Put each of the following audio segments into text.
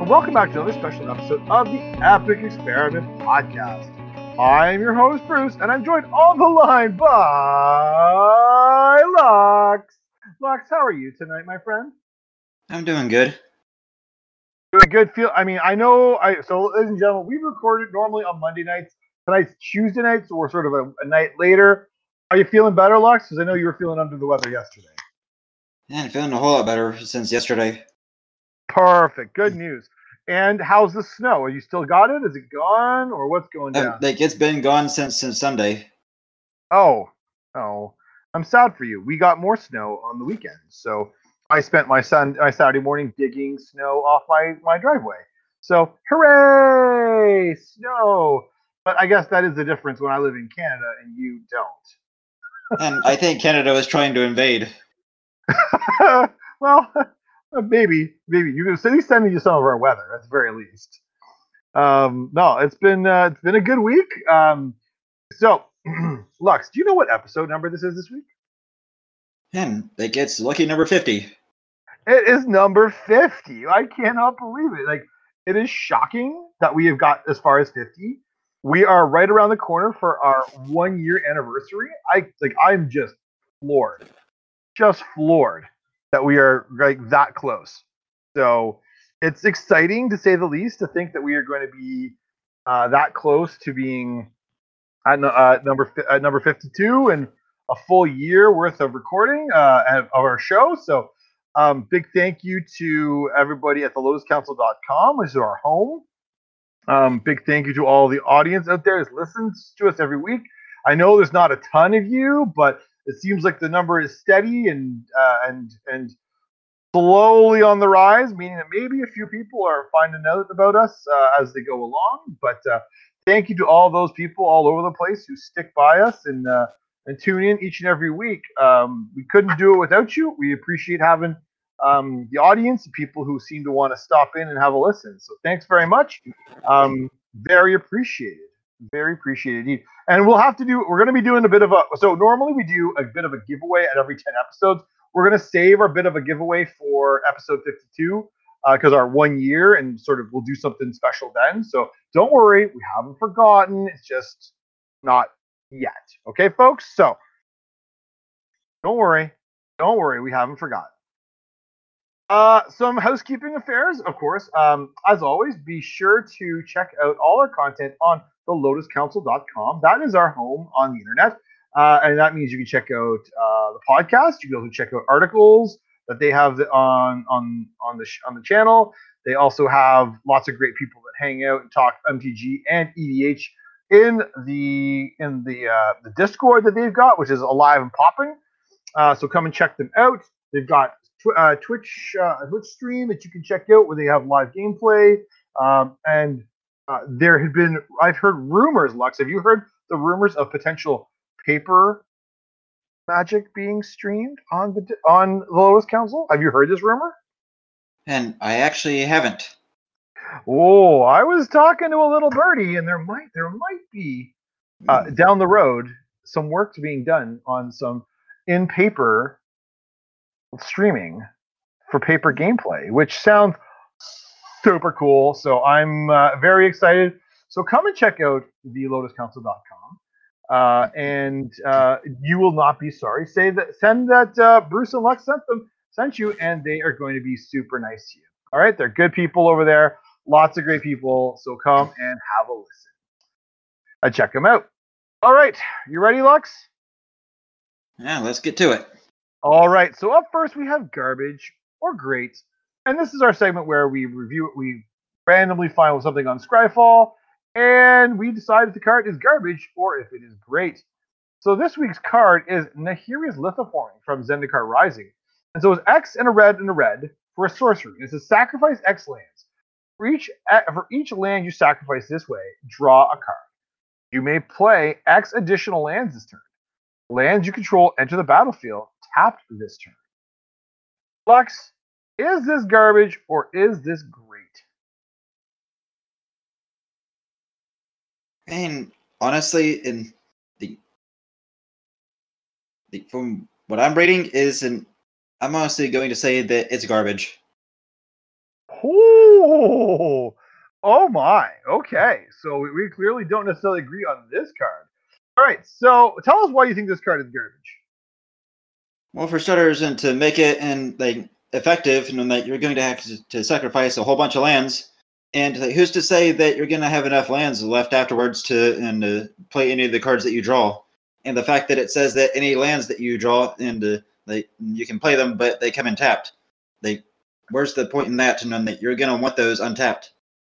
and welcome back to another special episode of the Epic Experiment Podcast. I'm your host, Bruce, and I'm joined on the line by Lux. Lux, how are you tonight, my friend? I'm doing good. Doing good. So, ladies and gentlemen, we recorded normally on Monday nights. Tonight's Tuesday night, so we're sort of a night later. Are you feeling better, Lux? Because I know you were feeling under the weather yesterday. Yeah, I'm feeling a whole lot better since yesterday. Perfect. Good news. And how's the snow? Are you still got it? Is it gone, or what's going down? It's been gone since Sunday. Oh, I'm sad for you. We got more snow on the weekend, so I spent my Saturday morning digging snow off my driveway. So hooray, snow! But I guess that is the difference when I live in Canada and you don't. And I think Canada was trying to invade. Well, maybe you can at least send me some of our weather at the very least. No, it's been a good week. So, Lux, do you know what episode number this is this week? And it gets lucky number 50. It is number 50. I cannot believe it. Like, it is shocking that we have got as far as 50. We are right around the corner for our 1 year anniversary. I'm just floored that we are like that close. So it's exciting to say the least to think that we are going to be that close to being at number 52 and a full year worth of recording of our show. So big thank you to everybody at thelotuscouncil.com, which is our home. Big thank you to all the audience out there that listens to us every week. I know there's not a ton of you, but it seems like the number is steady and slowly on the rise, meaning that maybe a few people are finding out about us as they go along. But thank you to all those people all over the place who stick by us and tune in each and every week. We couldn't do it without you. We appreciate having the audience, the people who seem to want to stop in and have a listen. So thanks very much. Very appreciated. Very appreciated. And we're going to be doing so normally we do a bit of a giveaway at every 10 episodes. We're going to save our bit of a giveaway for episode 52 because our 1 year, and sort of we'll do something special then. So don't worry, we haven't forgotten. It's just not yet. Okay, folks? So don't worry, we haven't forgotten. Some housekeeping affairs, of course. As always, be sure to check out all our content on thelotuscouncil.com. That is our home on the internet. And that means you can check out the podcast. You can also check out articles that they have on the channel. They also have lots of great people that hang out and talk MTG and EDH in the Discord that they've got, which is alive and popping. So come and check them out. They've got Twitch stream that you can check out where they have live gameplay. And there had been, I've heard rumors, Lux. Have you heard the rumors of potential paper Magic being streamed on the Lotus Council? Have you heard this rumor? And I actually haven't. Oh, I was talking to a little birdie, and there might be down the road some work being done on some in paper streaming for paper gameplay, which sounds super cool. So I'm very excited. So come and check out thelotuscouncil.com. And you will not be sorry. Send that Bruce and Lux sent you, and they are going to be super nice to you. All right, they're good people over there. Lots of great people. So come and have a listen. Check them out. All right, you ready, Lux? Yeah, let's get to it. All right. So up first we have garbage or great, and this is our segment where we review it. We randomly find something on Scryfall, and we decide if the card is garbage or if it is great. So this week's card is Nahiria's Lithoforming from Zendikar Rising. And so it's X and a red for a sorcery. It says sacrifice X lands. For each land you sacrifice this way, draw a card. You may play X additional lands this turn. Lands you control enter the battlefield tapped this turn. Lux, is this garbage or is this great? And honestly, from what I'm rating I'm honestly going to say that it's garbage. Oh, Oh my. Okay. So we clearly don't necessarily agree on this card. All right. So tell us why you think this card is garbage. Well, for starters, and to make it effective, that you're going to have to sacrifice a whole bunch of lands, and who's to say that you're going to have enough lands left afterwards to play any of the cards that you draw? And the fact that it says that any lands that you draw you can play them, but they come in tapped. Where's the point in that to know that you're going to want those untapped?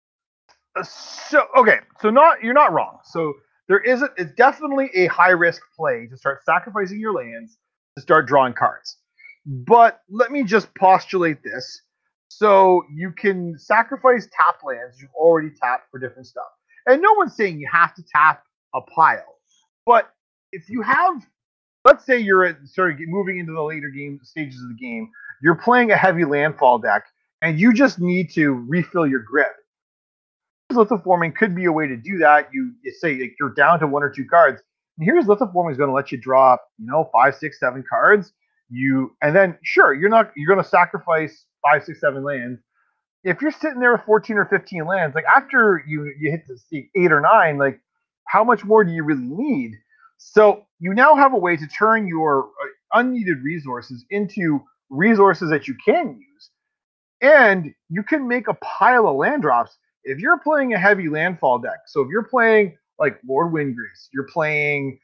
You're not wrong. So it's definitely a high risk play to start sacrificing your lands to start drawing cards. But let me just postulate this. So you can sacrifice tap lands you've already tapped for different stuff. And no one's saying you have to tap a pile. But if you have, let's say you're moving into the later game stages of the game, you're playing a heavy landfall deck, and you just need to refill your grip. Lithoforming could be a way to do that. You say you're down to 1 or 2 cards, and here's Lithoforming is going to let you draw, 5, 6, 7 cards. And then sure, you're going to sacrifice 5, 6, 7 lands. If you're sitting there with 14 or 15 lands, like after you hit the 8 or 9, like how much more do you really need? So you now have a way to turn your unneeded resources into resources that you can use, and you can make a pile of land drops. If you're playing a heavy landfall deck, so if you're playing like Lord Windgrace, you're playing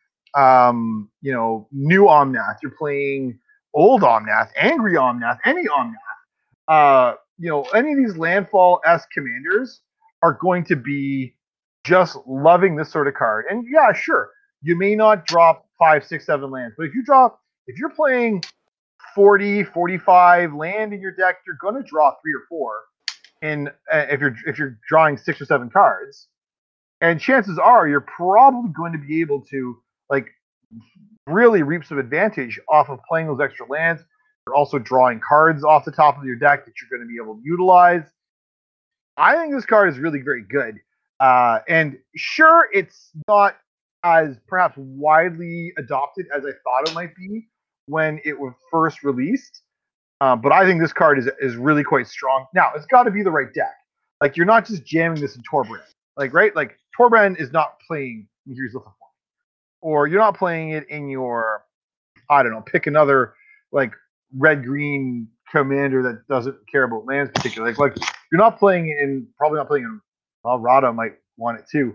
new Omnath, you're playing old Omnath, angry Omnath, any Omnath, any of these landfall-esque commanders are going to be just loving this sort of card. And yeah, sure, you may not drop 5, 6, 7 lands, but if you're playing 40, 45 land in your deck, you're going to draw 3 or 4. And if you're drawing 6 or 7 cards, and chances are you're probably going to be able to really reap some advantage off of playing those extra lands. You're also drawing cards off the top of your deck that you're going to be able to utilize. I think this card is really very good. And sure, it's not as perhaps widely adopted as I thought it might be when it was first released. But I think this card is really quite strong. Now, it's got to be the right deck. Like, you're not just jamming this in Torbran. Right? Like, Torbran is not playing Here's Lithoforming. Or you're not playing it in your, I don't know, pick another, red-green commander that doesn't care about lands particularly. Like you're not playing in, probably not playing in, well, Rada might want it too.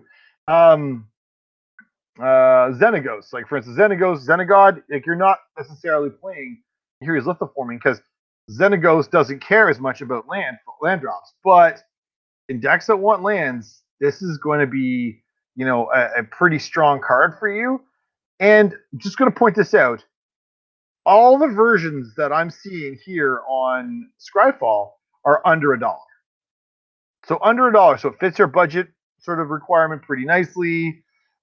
Xenagos. Like, for instance, Xenagod, you're not necessarily playing Here's Lithoforming because Xenagos doesn't care as much about land drops. But in decks that want lands, this is going to be, a pretty strong card for you. And I'm just going to point this out. All the versions that I'm seeing here on Scryfall are under $1. So under $1. So it fits your budget sort of requirement pretty nicely.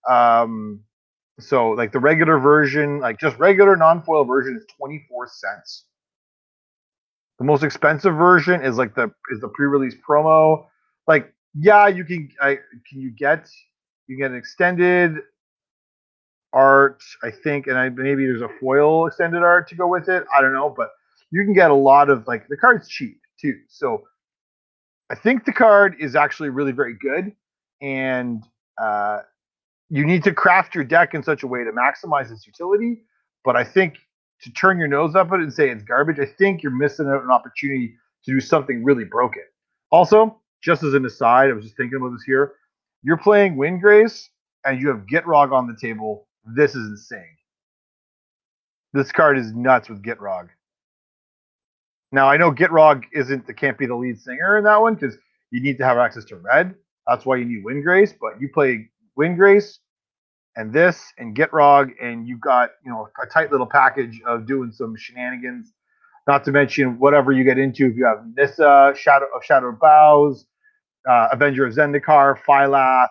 So the regular version, just regular non-foil version is 24 cents. The most expensive version is the pre-release promo. You can get an extended art, I think, and maybe there's a foil extended art to go with it. I don't know, but you can get a lot of the card's cheap too. So I think the card is actually really very good, and you need to craft your deck in such a way to maximize its utility. But I think to turn your nose up at it and say it's garbage, I think you're missing out an opportunity to do something really broken. Also, just as an aside, I was just thinking about this here. You're playing Windgrace and you have Gitrog on the table. This is insane. This card is nuts with Gitrog. Now, I know Gitrog can't be the lead singer in that one because you need to have access to red. That's why you need Windgrace. But you play Windgrace and this and Gitrog, and you've got a tight little package of doing some shenanigans. Not to mention whatever you get into if you have Nissa, Shadow of Boughs, Avenger of Zendikar, Phylath,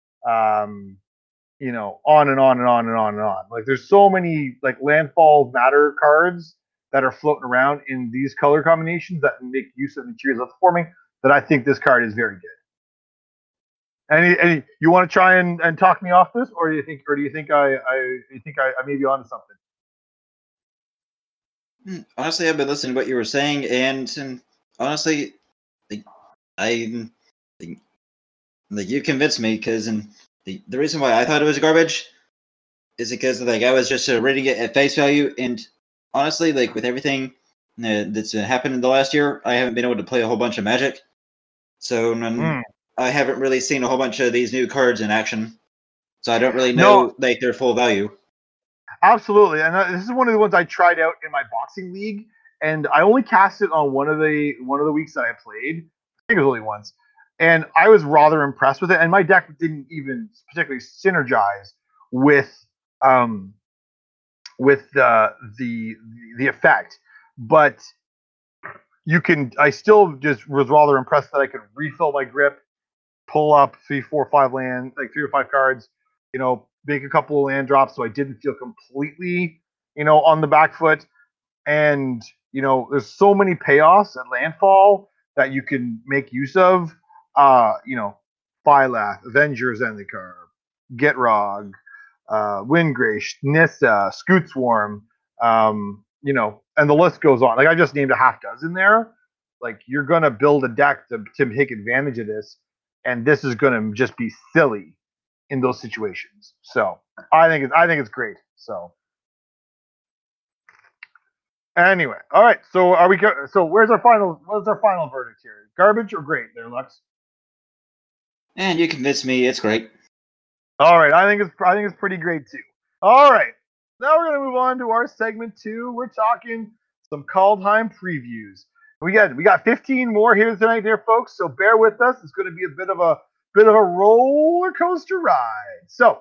on and on and on and on and on. There's so many landfall matter cards that are floating around in these color combinations that make use of Here's Lithoforming that I think this card is very good. Any you want to try and talk me off this, or do you think I may be onto something? Honestly, I've been listening to what you were saying, and honestly, I like you convinced me because the reason why I thought it was garbage is because like I was just reading it at face value, and honestly, like with everything that's happened in the last year, I haven't been able to play a whole bunch of Magic, so I haven't really seen a whole bunch of these new cards in action, so I don't really know like their full value. Absolutely, and this is one of the ones I tried out in my boxing league, and I only cast it on one of the weeks that I played. I think it was only once, and I was rather impressed with it. And my deck didn't even particularly synergize with the effect, but you can. I still just was rather impressed that I could refill my grip, pull up 3, 4, 5 land, like 3 or 5 cards, make a couple of land drops so I didn't feel completely, on the back foot. And, there's so many payoffs at landfall that you can make use of. Phylath, Avengers Zendikar, Gitrog, Windgrace, Nissa, Scoot Swarm, and the list goes on. Like I just named a half dozen there. Like you're gonna build a deck to take advantage of this, and this is gonna just be silly in those situations. So I think it's great. So anyway, all right. So are we? So where's our final? What's our final verdict here? Garbage or great? There, Lux. And you convinced me. It's great. All right, I think it's pretty great too. All right, now we're gonna move on to our segment 2. We're talking some Kaldheim previews. We got 15 more here tonight, there, folks. So bear with us. It's going to be a bit of a roller coaster ride. So,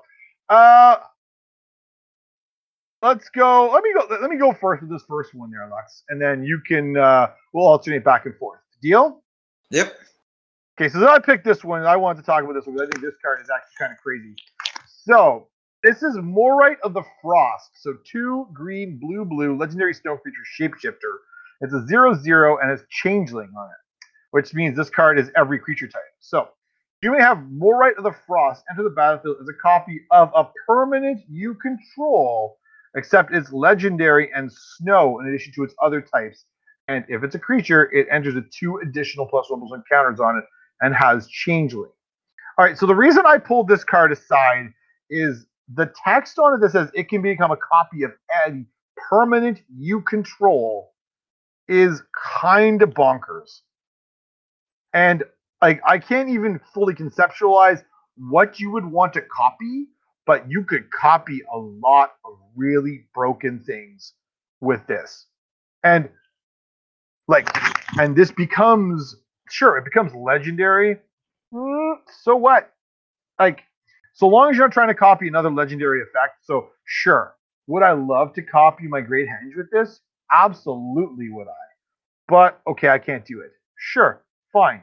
let's go. Let me go first with this first one there, Lux, and then you can we'll alternate back and forth. Deal? Yep. Okay, so then I picked this one. I wanted to talk about this one because I think this card is actually kind of crazy. So this is Morite of the Frost. So 2 green, blue, legendary snow creature shapeshifter. It's a 0/0 and has Changeling on it, which means this card is every creature type. So you may have Morite of the Frost enter the battlefield as a copy of a permanent you control, except it's legendary and snow in addition to its other types. And if it's a creature, it enters with 2 additional +1/+1 counters on it and has Changeling. All right, so the reason I pulled this card aside is the text on it that says it can become a copy of any permanent you control is kind of bonkers. And like I can't even fully conceptualize what you would want to copy, but you could copy a lot of really broken things with this. And this becomes it becomes legendary. So what? Like, so long as you're not trying to copy another legendary effect. So sure, would I love to copy my Great Henge with this? Absolutely would I. But okay, I can't do it. Sure, fine.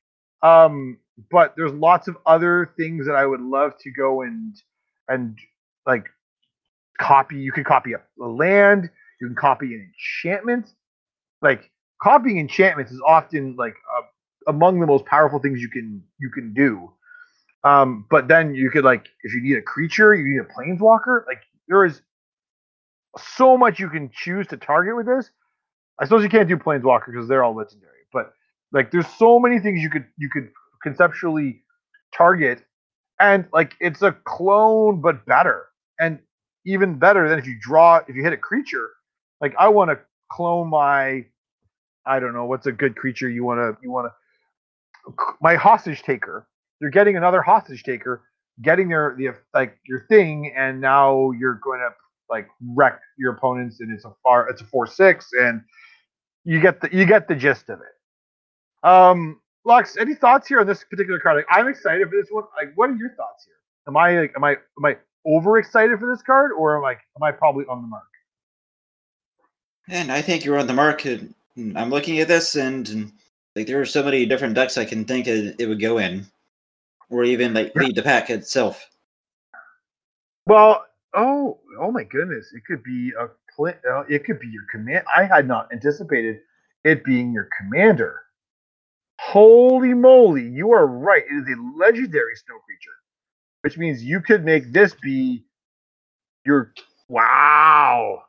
But there's lots of other things that I would love to go and like copy. You can copy a land. You can copy an enchantment. Like copying enchantments is often like among the most powerful things you can do. But then you could if you need a creature, you need a planeswalker. Like there is so much you can choose to target with this. I suppose you can't do planeswalker because they're all legendary, but there's so many things you could conceptually target, and it's a clone but better, and even better than if you hit a creature. Like I want to clone my, I don't know what's a good creature you want to my hostage taker. You're getting another hostage taker, getting your thing, and now you're going to wreck your opponents, and it's a 4/6, and you get the gist of it. Lux, any thoughts here on this particular card? Like, I'm excited for this one. Like, what are your thoughts here? Am I overexcited for this card, or am I probably on the mark? And I think you're on the mark. I'm looking at this, and there are so many different decks I can think it would go in, or even lead the pack itself. Well, oh my goodness, it could be it could be your command. I had not anticipated it being your commander. Holy moly, you are right. It is a legendary snow creature, which means you could make this be your. Wow,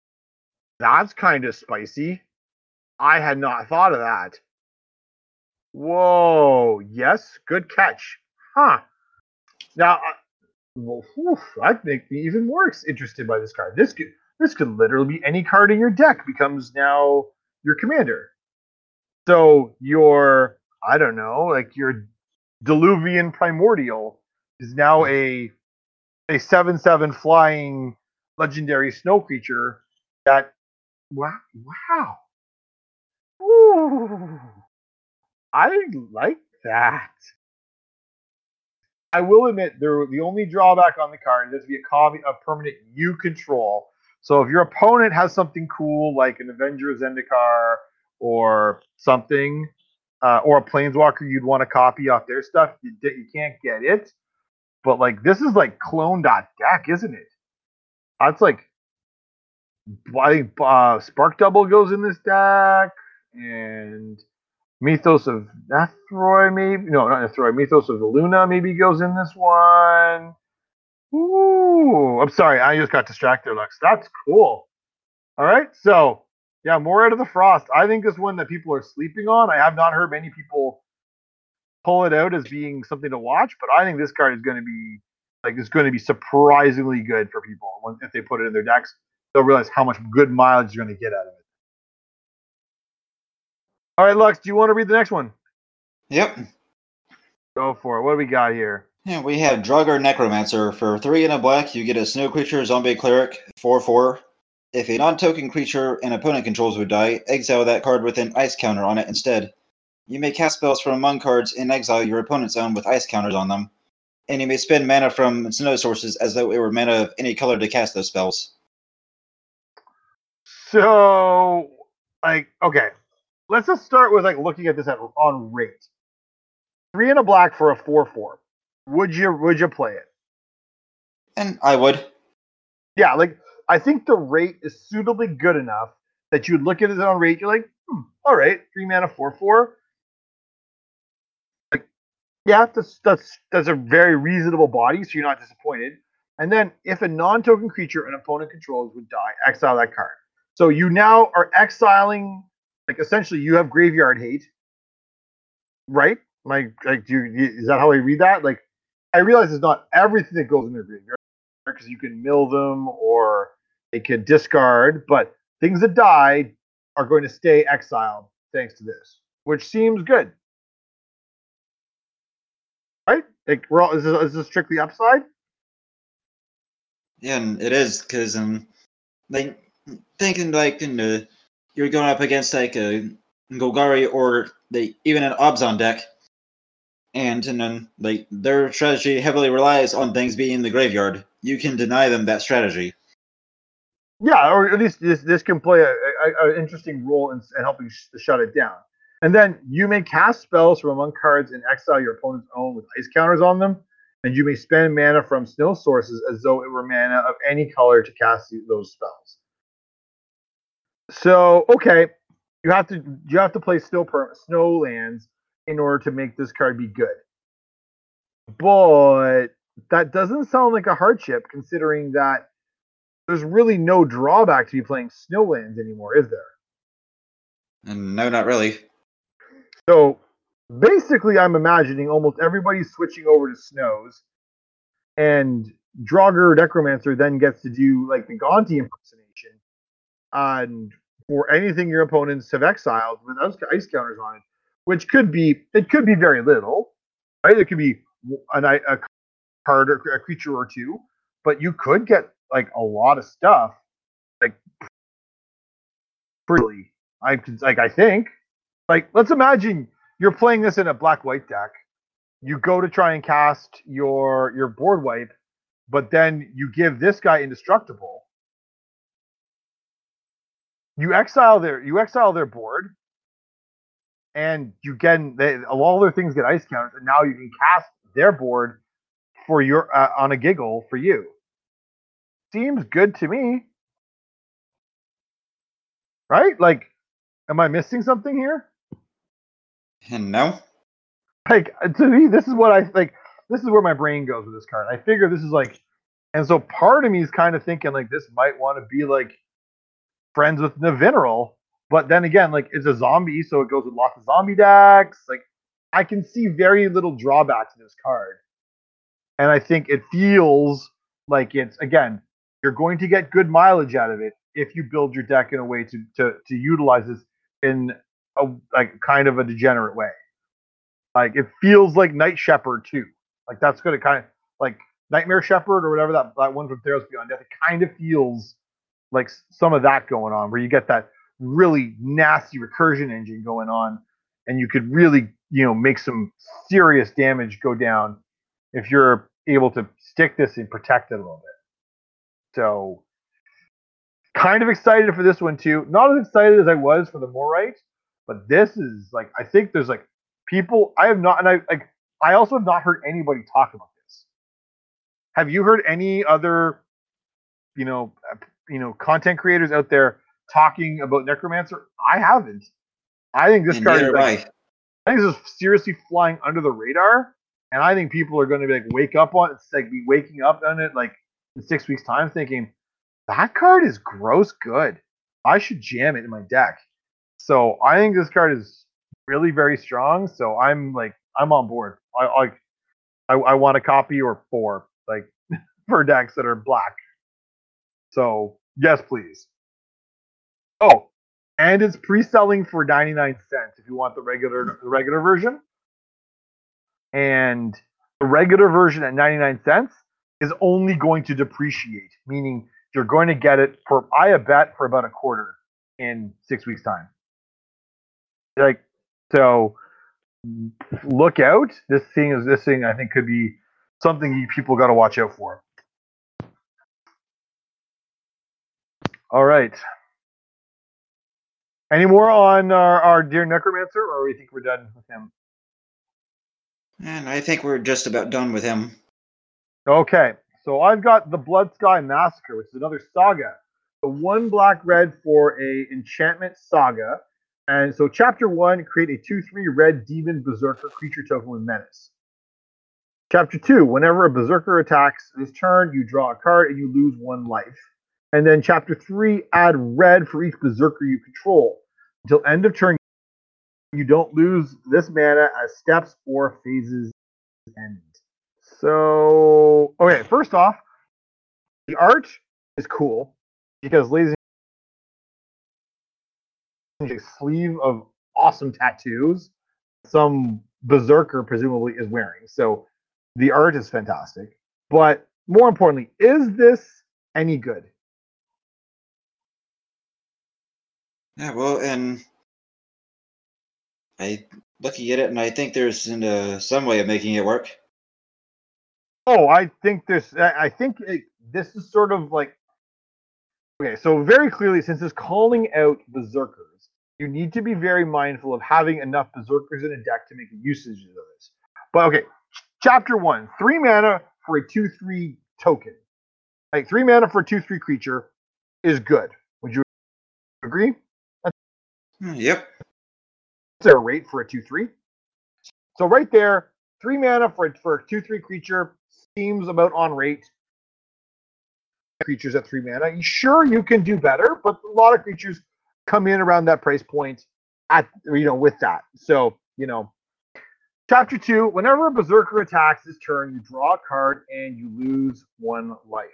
that's kind of spicy. I had not thought of that. Whoa. Yes. Good catch. Huh. Now, that makes me even more interested by this card. This could literally be any card in your deck becomes now your commander. So your, I don't know, like your Diluvian Primordial is now a 7/7 flying legendary snow creature that, wow. Ooh, I like that. I will admit, the only drawback on the card is to be a permanent you control. So if your opponent has something cool like an Avenger Zendikar or something, or a Planeswalker you'd want to copy off their stuff, you can't get it. But like this is like clone.deck, isn't it? That's like, I think Spark Double goes in this deck, and Mythos of Nethroi, maybe. No, not Nethroi. Mythos of the Luna maybe goes in this one. Ooh, I'm sorry. I just got distracted, Lux. That's cool. All right. So, yeah, more Out of the Frost. I think this one that people are sleeping on. I have not heard many people pull it out as being something to watch, but I think this card is going to be it's going to be surprisingly good for people if they put it in their decks. They'll realize how much good mileage you're going to get out of it. All right, Lux, do you want to read the next one? Yep. Go for it. What do we got here? Yeah, we have Draugr Necromancer. For 3 and a black, you get a snow creature, zombie cleric, 4/4. If a non-token creature an opponent controls would die, exile that card with an ice counter on it instead. You may cast spells from among cards and exile your opponent's own with ice counters on them. And you may spend mana from snow sources as though it were mana of any color to cast those spells. So, okay. Let's just start with looking at this on rate. 3 and a black for a 4/4. Would you play it? And I would. Yeah, I think the rate is suitably good enough that you'd look at it on rate. You're like, all right, 3 mana 4/4. Yeah, that's a very reasonable body, so you're not disappointed. And then, if a non-token creature an opponent controls would die, exile that card. So you now are exiling, essentially, you have graveyard hate, right? Is that how I read that? I realize it's not everything that goes in their graveyard because you can mill them or they can discard, but things that die are going to stay exiled thanks to this, which seems good. Right? Is this strictly upside? Yeah, and it is because thinking you're going up against a Golgari or even an Obzon deck, and then their strategy heavily relies on things being in the graveyard. You can deny them that strategy. Yeah, or at least this can play an interesting role in helping to shut it down. And then you may cast spells from among cards and exile your opponent's own with ice counters on them. And you may spend mana from snow sources as though it were mana of any color to cast those spells. So, okay, you have to play snow lands in order to make this card be good. But that doesn't sound like a hardship, considering that there's really no drawback to be playing Snowlands anymore, is there? No, not really. So basically, I'm imagining almost everybody's switching over to Snows, and Draugr Necromancer then gets to do the Gonti impersonation, and for anything your opponents have exiled with ice counters on it, which could be very little, right? It could be a card or a creature or two, but you could get a lot of stuff, pretty. I think, let's imagine you're playing this in a black-white deck. You go to try and cast your board wipe, but then you give this guy indestructible. You exile their board, and you get all their things get ice counters, and now you can cast their board for your on a giggle for you. Seems good to me, right? Am I missing something here? No. To me, this is what I like. This is where my brain goes with this card. I figure this is and so part of me is kind of thinking this might want to be friends with Nevinyrral, but then again, it's a zombie, so it goes with lots of zombie decks. I can see very little drawback to this card. And I think it feels like it's, again, you're going to get good mileage out of it if you build your deck in a way to utilize this in a like kind of a degenerate way. Like it feels like Night Shepherd too. Like that's going to kind of like Nightmare Shepherd or whatever that one from Theros Beyond Death. It kind of feels like some of that going on, where you get that really nasty recursion engine going on, and you could really make some serious damage go down if you're able to stick this and protect it a little bit. So kind of excited for this one too. Not as excited as I was for the Morite, but this is like I think there's like people I have not, and I also have not heard anybody talk about this. Have you heard any other content creators out there talking about Necromancer? I haven't. I think this card is like, I think this is seriously flying under the radar, and I think people are going to be like wake up on it, like be waking up on it like in 6 weeks time, thinking that card is gross good. I should jam it in my deck. So I think this card is really very strong. So I'm on board. I want a copy or 4 like for decks that are black. So yes, please. Oh, and it's pre-selling for 99 cents if you want the regular version. And the regular version at 99 cents is only going to depreciate, meaning you're going to get it for, I bet, for about a quarter in 6 weeks' time. Like, so look out. This thing I think could be something people got to watch out for. All right. Any more on our dear Necromancer, or we think we're done with him? And I think we're just about done with him. Okay, so I've got the Blood Sky Massacre, which is another saga. The 1 black-red for a enchantment saga. And so Chapter 1, create a 2/3 red demon berserker creature token with menace. Chapter 2, whenever a berserker attacks this turn, you draw a card and you lose 1 life. And then Chapter 3, add red for each berserker you control. Until end of turn, you don't lose this mana as steps or phases end. So, okay, first off, the art is cool because Lazy a sleeve of awesome tattoos some berserker presumably is wearing. So the art is fantastic. But more importantly, is this any good? Yeah, well, and I looking at it, and I think there's some way of making it work. Oh, I think this is sort of like, okay, so very clearly, since it's calling out berserkers, you need to be very mindful of having enough berserkers in a deck to make usage of this. But okay, Chapter 1, 3 mana for a 2/3 token. Like 3 mana for a 2/3 creature is good. Would you agree? Yep. That's their rate for a 2/3. So right there, 3 mana for a 2/3 creature seems about on rate. Creatures at 3 mana. Sure, you can do better, but a lot of creatures come in around that price point at with that. So, Chapter 2, whenever a berserker attacks this turn, you draw a card and you lose 1 life.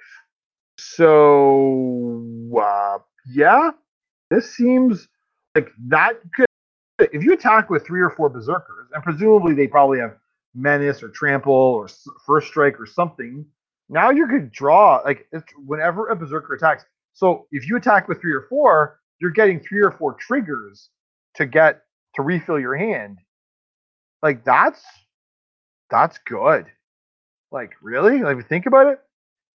So, yeah, this seems like that could, if you attack with 3 or 4 berserkers, and presumably they probably have menace or trample or first strike or something, now you could draw, like, whenever a berserker attacks. So if you attack with 3 or 4, you're getting 3 or 4 triggers to refill your hand. Like, that's good. Like, really? Like, think about it.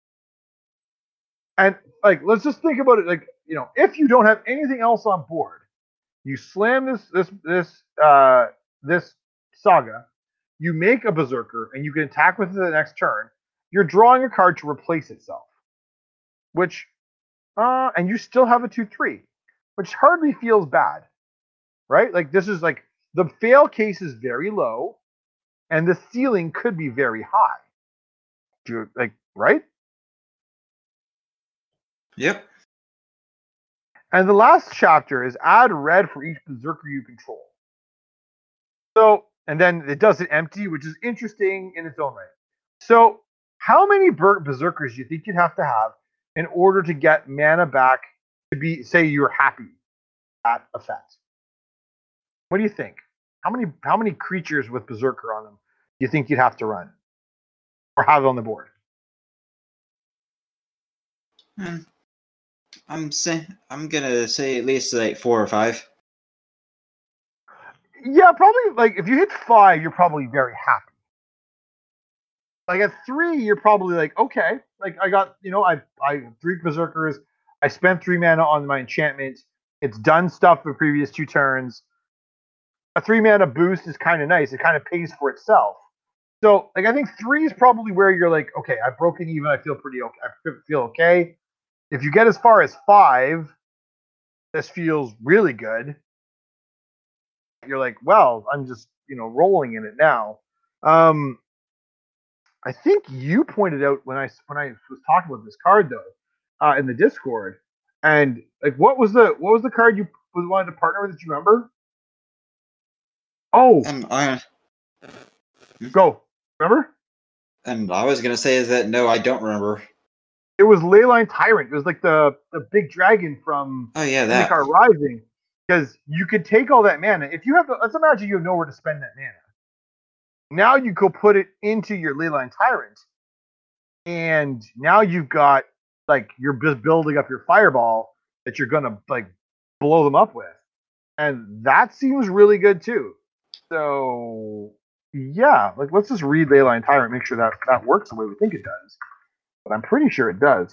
And like, let's just think about it. Like, if you don't have anything else on board, you slam this saga, you make a berserker, and you can attack with it the next turn. You're drawing a card to replace itself, which, and you still have a 2/3, which hardly feels bad, right? Like, this is like the fail case is very low, and the ceiling could be very high. Do you like, right? Yep. And the last chapter is add red for each berserker you control. So and then it does it empty, which is interesting in its own right. So, how many berserkers do you think you'd have to have in order to get mana back to be, say, you're happy at effect? What do you think? How many creatures with berserker on them do you think you'd have to run or have on the board? I'm gonna say at least like 4 or 5. Yeah, probably. Like if you hit 5, you're probably very happy. Like at 3, you're probably like, okay, like I got, I 3 berserkers. I spent 3 mana on my enchantment. It's done stuff for previous 2 turns. A 3 mana boost is kind of nice. It kind of pays for itself. So like I think 3 is probably where you're like, okay, I've broken even. I feel pretty okay. I feel okay. If you get as far as 5, this feels really good. You're like, well, I'm just rolling in it now. I think you pointed out when I was talking about this card though, in the Discord, and like what was the card you wanted to partner with? Did you remember? Oh, go. Remember? And I was gonna say is that no, I don't remember. It was Leyline Tyrant. It was like the big dragon from Zendikar Rising. Because you could take all that mana. If you have, let's imagine you have nowhere to spend that mana. Now you go put it into your Leyline Tyrant, and now you've got like you're just building up your fireball that you're gonna like blow them up with, and that seems really good too. So yeah, like let's just read Leyline Tyrant, make sure that works the way we think it does. But I'm pretty sure it does.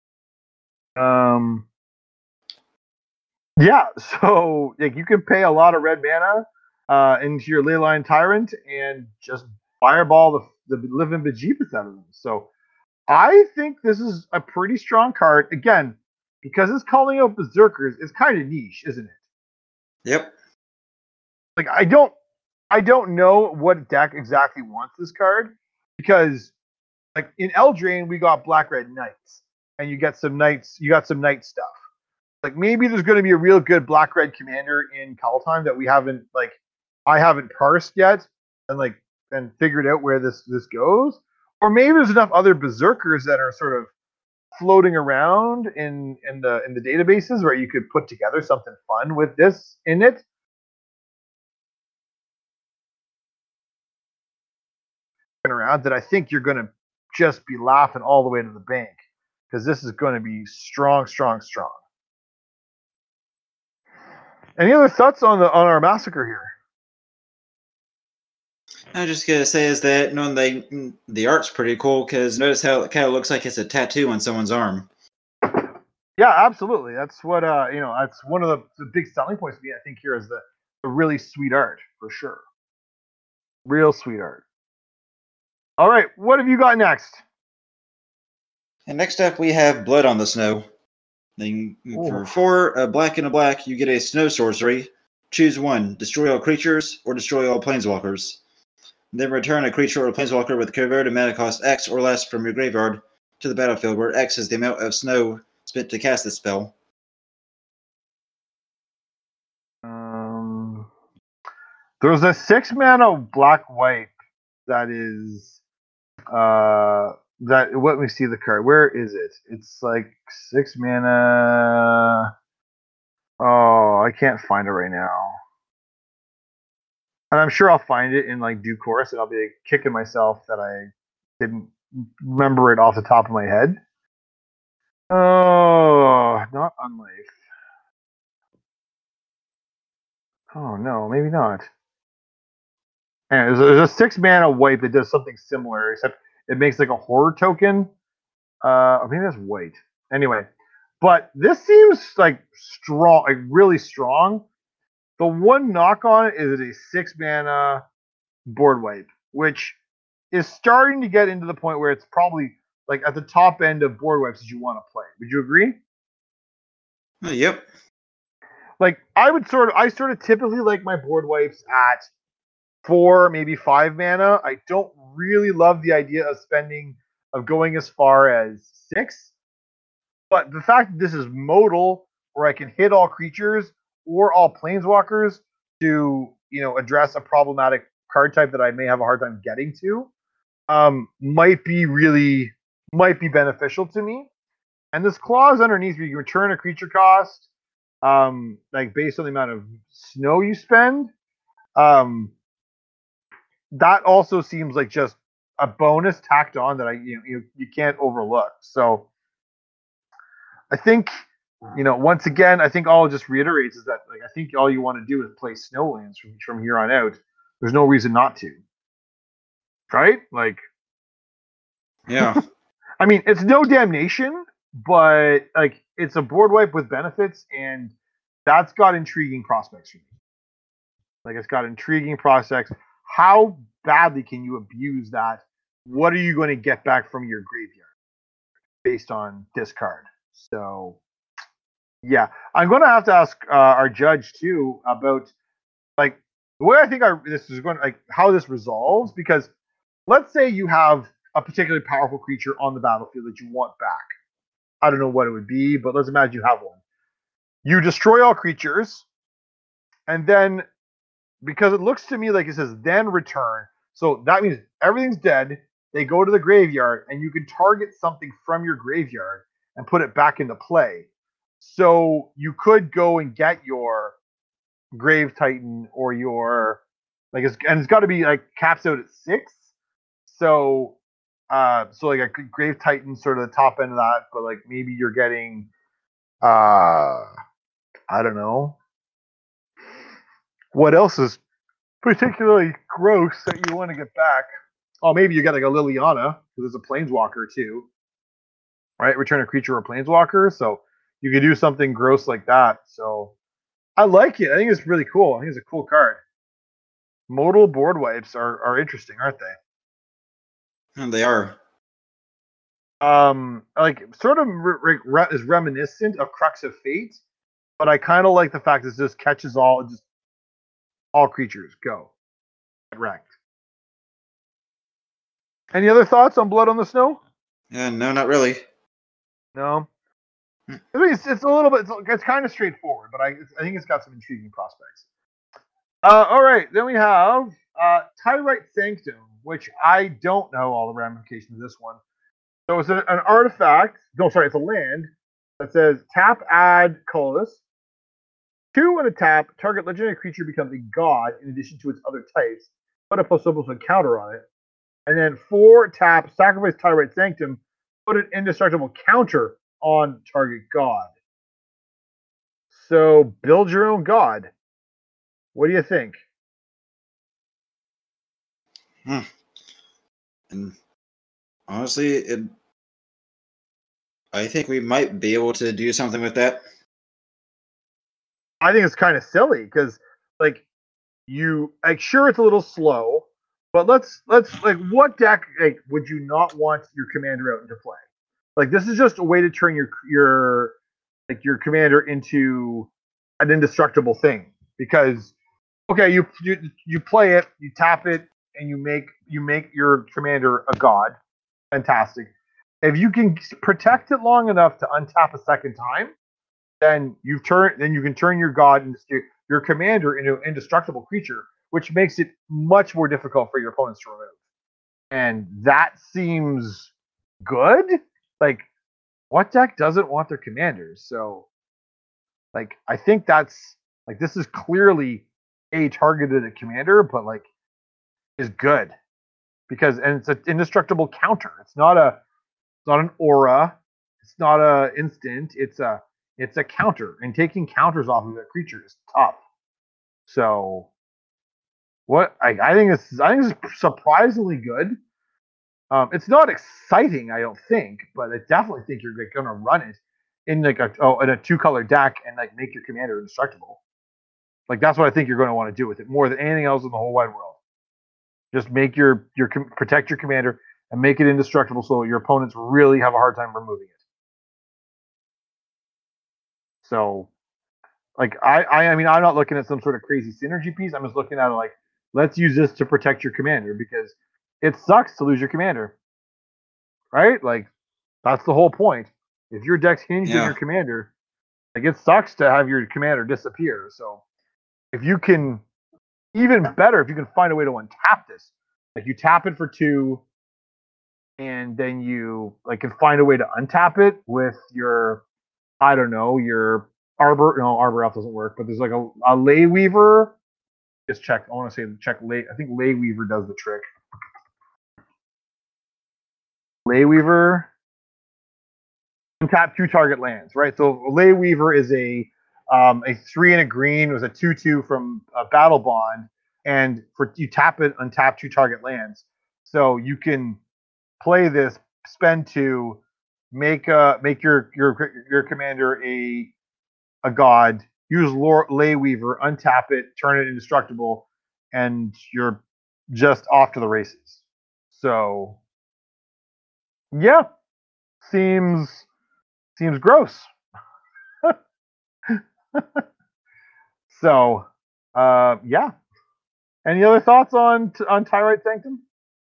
Yeah, so like you can pay a lot of red mana into your Leyline Tyrant and just fireball the living bejeebus out of them. So I think this is a pretty strong card. Again, because it's calling out berserkers, it's kind of niche, isn't it? Yep. Like I don't know what deck exactly wants this card because like in Eldraine we got black red knights and you got some knight stuff. Like maybe there's going to be a real good black red commander in Kaldheim that I haven't parsed yet and figured out where this goes, or maybe there's enough other berserkers that are sort of floating around in the databases where you could put together something fun with this in it. Around that I think you're going to just be laughing all the way to the bank because this is going to be strong. Any other thoughts on our massacre here? I'm just gonna say is that the art's pretty cool because notice how it kind of looks like it's a tattoo on someone's arm. Yeah, absolutely. That's what that's one of the big selling points to me. I think here is the really sweet art for sure. Real sweet art. All right, what have you got next? And next up, we have Blood on the Snow. Then for 4, a black and a black, you get a snow sorcery. Choose one: destroy all creatures or destroy all planeswalkers. Then return a creature or planeswalker with converted mana cost X or less from your graveyard to the battlefield, where X is the amount of snow spent to cast this spell. There's a 6 mana black white that is that let me see the card. Where is it? It's like 6 mana. Oh, I can't find it right now. And I'm sure I'll find it in like due course, and I'll be like, kicking myself that I didn't remember it off the top of my head. Oh, not Unlife. Oh no, maybe not. And there's a 6 mana white that does something similar, except it makes like a horror token. Or maybe that's white. Anyway, but this seems like strong, like really strong. The one knock on it is it a 6 mana board wipe, which is starting to get into the point where it's probably like at the top end of board wipes that you want to play. Would you agree? Yep. Like I sort of typically like my board wipes at 4, maybe 5 mana. I don't really love the idea of going as far as 6. But the fact that this is modal, where I can hit all creatures or all planeswalkers to address a problematic card type that I may have a hard time getting to, might be beneficial to me. And this clause underneath, you can return a creature cost, like based on the amount of snow you spend. That also seems like just a bonus tacked on that you can't overlook. So I think, once again, I think all it just reiterates is that, like, I think all you want to do is play Snowlands from here on out. There's no reason not to, right? Like, Yeah. I mean, it's no damnation, but like, it's a board wipe with benefits, and that's got intriguing prospects for me. Like, it's got intriguing prospects. How badly can you abuse that? What are you going to get back from your graveyard based on this card? So, yeah, I'm going to have to ask our judge too about, like, the way I think this is going to, like, how this resolves. Because let's say you have a particularly powerful creature on the battlefield that you want back. I don't know what it would be, but let's imagine you have one. You destroy all creatures, and then, because it looks to me like it says then return, so that means everything's dead. They go to the graveyard, and you can target something from your graveyard and put it back into play. So you could go and get your Grave Titan or your, like, it's got to be like caps out at 6. So like a Grave Titan, sort of the top end of that, but like maybe you're getting, I don't know, what else is particularly gross that you want to get back. Oh, maybe you got like a Liliana, because it's a planeswalker too, right? Return a creature or a planeswalker, so you could do something gross like that. So I like it. I think it's really cool. I think it's a cool card. Modal board wipes are interesting, aren't they? And they are. Like, sort of is reminiscent of Crux of Fate, but I kind of like the fact that this catches all creatures go. Get wrecked. Any other thoughts on Blood on the Snow? Yeah, no, not really. No. I mean, it's a little bit. It's kind of straightforward, but I think it's got some intriguing prospects. All right, then we have Tyrite Sanctum, which I don't know all the ramifications of this one. So it's an artifact. No, sorry, it's a land that says tap, add colorless. 2 and a tap, target legendary creature becomes a god in addition to its other types. Put a +1/+1 counter on it. And then 4 tap, sacrifice Tyrite Sanctum, put an indestructible counter on target god. So build your own god. What do you think? And honestly, I think we might be able to do something with that. I think it's kind of silly because, like, sure, it's a little slow, but let's like, what deck, like, would you not want your commander out into play? Like, this is just a way to turn your commander into an indestructible thing. Because, okay, you play it, you tap it, and you make your commander a god. Fantastic. If you can protect it long enough to untap a second time, then you can turn your god into your commander into an indestructible creature, which makes it much more difficult for your opponents to remove. And that seems good. Like, what deck doesn't want their commanders? So, like, I think that's, like, this is clearly a targeted at commander, but like, is good because, and it's an indestructible counter. It's not an aura. It's not a instant. It's a counter, and taking counters off of a creature is tough. So, what I think it's surprisingly good. It's not exciting, I don't think, but I definitely think you're going to run it in like in a 2-color deck and like make your commander indestructible. Like, that's what I think you're going to want to do with it more than anything else in the whole wide world. Just make protect your commander and make it indestructible, so your opponents really have a hard time removing it. So, like, I mean, I'm not looking at some sort of crazy synergy piece. I'm just looking at it like, let's use this to protect your commander, because it sucks to lose your commander, right? Like, that's the whole point. If your deck's hinged on your commander, like, it sucks to have your commander disappear. So if you can even better if you can find a way to untap this. Like you tap it for 2, and then you like can find a way to untap it with your, I don't know, your Arbor. No, Arbor Elf doesn't work, but there's like a Lay Weaver. Just check. I want to say check Lay. I think Lay Weaver does the trick. Lay Weaver untap 2 target lands, right? So Lay Weaver is a 3 and a green. It was a 2/2 from Battle Bond, and for you tap it, untap 2 target lands. So you can play this, spend 2, make your commander a god. Use Lay Weaver, untap it, turn it indestructible, and you're just off to the races. So yeah, seems gross. So yeah. Any other thoughts on Tyrite Sanctum?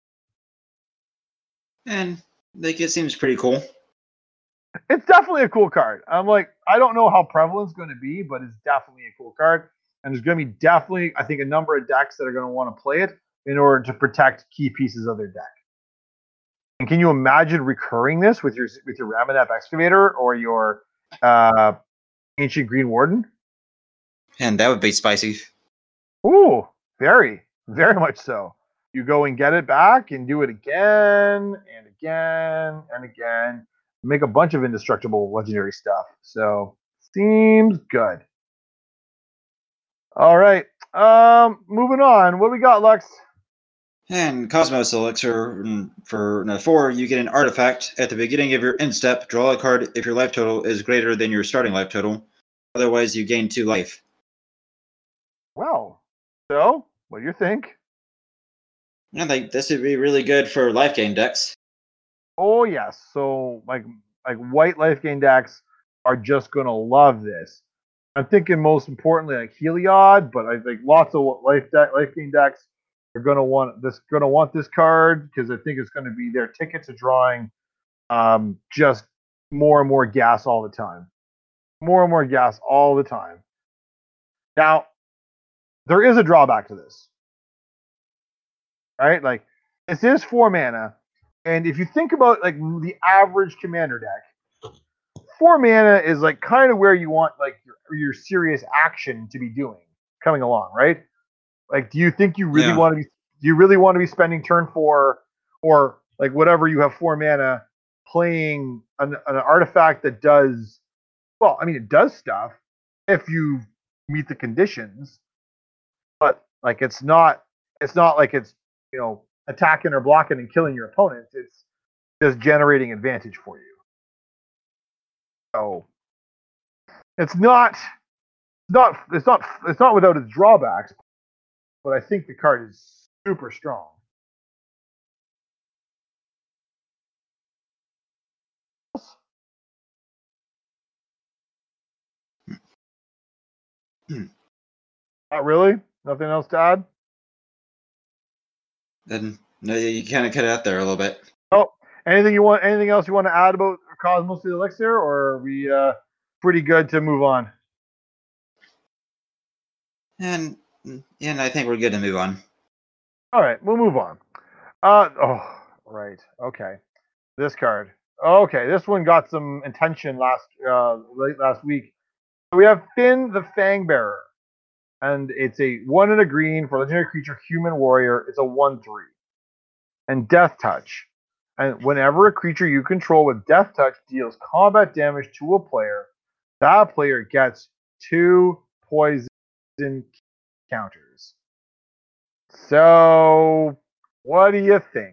And like it seems pretty cool. It's definitely a cool card. I'm like, I don't know how prevalent it's going to be, but it's definitely a cool card. And there's going to be definitely, I think, a number of decks that are going to want to play it in order to protect key pieces of their deck. And can you imagine recurring this with your Ramunap Excavator or your Ancient Green Warden? And that would be spicy. Ooh, very, very much so. You go and get it back and do it again and again and again. Make a bunch of indestructible legendary stuff. So seems good. All right. Moving on. What do we got, Lux? And Cosmos Elixir for 4, you get an artifact. At the beginning of your end step, draw a card if your life total is greater than your starting life total. Otherwise, you gain 2 life. Well, so what do you think? I think this would be really good for life gain decks. Oh yes. So like white life gain decks are just gonna love this. I'm thinking most importantly like Heliod, but I think lots of life gain decks are gonna want this card because I think it's gonna be their ticket to drawing just more and more gas all the time. More and more gas all the time. Now, there is a drawback to this. Right? Like this is 4 mana. And if you think about like the average commander deck, 4 mana is like kind of where you want like your serious action to be coming along, right? Like, do you think you really want to be spending turn 4 or like whatever you have 4 mana playing an artifact that does well? I mean, it does stuff if you meet the conditions, but like it's not like it's attacking or blocking and killing your opponents. It's just generating advantage for you. So it's not without its drawbacks, but I think the card is super strong. Not really. Nothing else to add. Then no, you kind of cut it out there a little bit. Oh, anything else you want to add about Cosmos the Elixir, or are we pretty good to move on? And I think we're good to move on. All right, we'll move on. Right. Okay. This card. Okay, this one got some attention late last week. So we have Finn the Fangbearer, and it's a 1 and a green for legendary creature, human warrior. It's a 1/3, and Death Touch. And whenever a creature you control with Death Touch deals combat damage to a player, that player gets 2 poison counters. So, what do you think?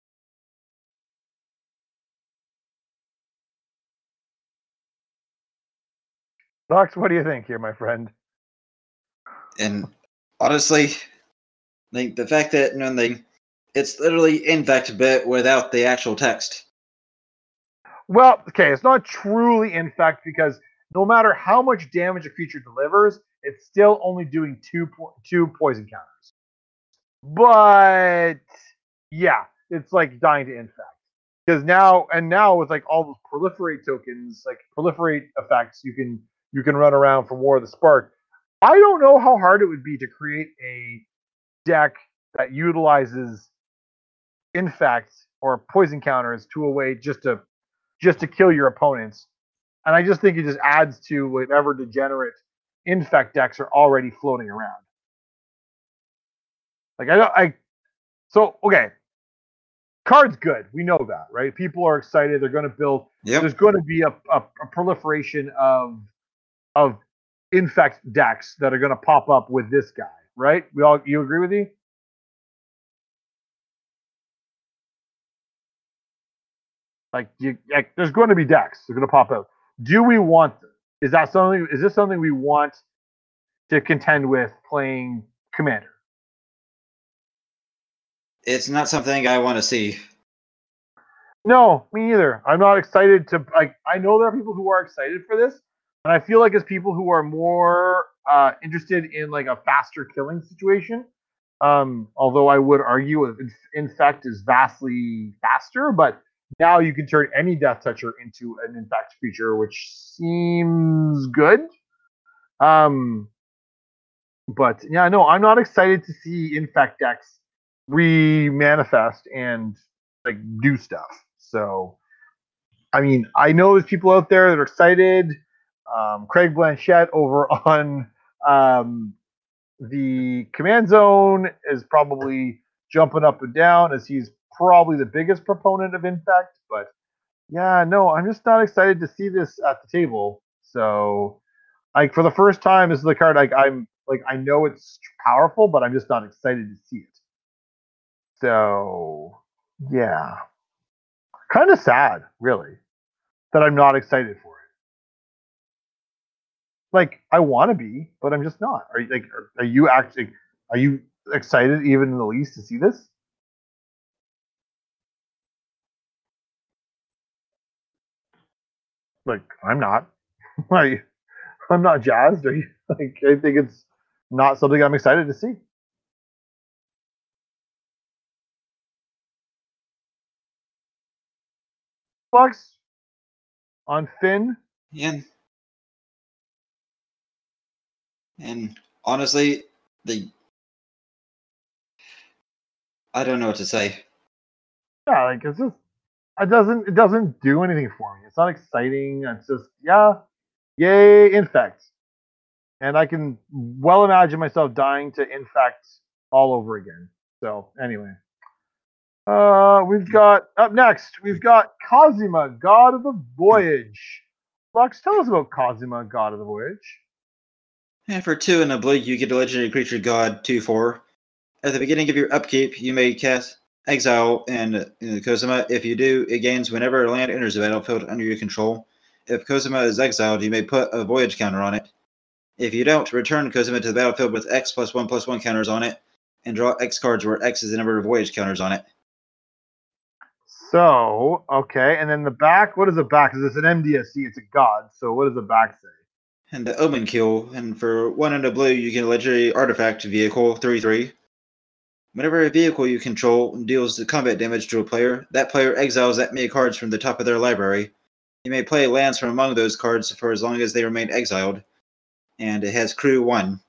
Lux, what do you think here, my friend? And honestly, like the fact that it's literally infect but without the actual text. Well, okay, it's not truly infect because no matter how much damage a creature delivers, it's still only doing two poison counters. But yeah, it's like dying to infect. Because now with like all those proliferate tokens, like proliferate effects, you can run around for War of the Spark. I don't know how hard it would be to create a deck that utilizes infect or poison counters to a way just to kill your opponents. And I just think it just adds to whatever degenerate infect decks are already floating around. Okay. Card's good. We know that, right? People are excited. They're going to build. Yep. There's going to be a proliferation of infect decks that are going to pop up with this guy, right? You agree with me? There's going to be decks. They're going to pop out. Do we want them? Is this something we want to contend with playing Commander? It's not something I want to see. No, me either. I'm not excited to I know there are people who are excited for this, and I feel like it's people who are more interested in like a faster killing situation. Although I would argue Infect is vastly faster, but now you can turn any Death Toucher into an Infect creature, which seems good. But yeah, no, I'm not excited to see Infect decks re-manifest and like do stuff. So, I mean, I know there's people out there that are excited. Craig Blanchette over on the Command Zone is probably jumping up and down as he's probably the biggest proponent of Infect. But yeah, no, I'm just not excited to see this at the table. So, like for the first time, this is the card I know it's powerful, but I'm just not excited to see it. So yeah, kind of sad, really, that I'm not excited for it. Like I want to be, but I'm just not. Are you excited even in the least to see this? Like I'm not. I'm not jazzed. Are you? Like I think it's not something I'm excited to see. Flux on Finn. Yeah. And honestly, I don't know what to say. Yeah, like it's just it doesn't do anything for me. It's not exciting. It's just yay Infect. And I can well imagine myself dying to Infect all over again. So anyway. We've got up next, we've got Kazuma, God of the Voyage. Lux, tell us about Kazuma, God of the Voyage. And for 2 and a blue, you get a legendary creature god 2/4. At the beginning of your upkeep, you may cast Exile and Kazuma. If you do, it gains whenever a land enters the battlefield under your control. If Kazuma is exiled, you may put a Voyage counter on it. If you don't, return Kazuma to the battlefield with X +1/+1 counters on it, and draw X cards where X is the number of Voyage counters on it. So, okay, and then the back, what is the back? Because it's an MDSC, it's a god, so what does the back say? And the Omen Kill, and for 1 and a blue, you get a legendary artifact vehicle 3/3. Whenever a vehicle you control deals combat damage to a player, that player exiles that many cards from the top of their library. You may play lands from among those cards for as long as they remain exiled. And it has crew 1.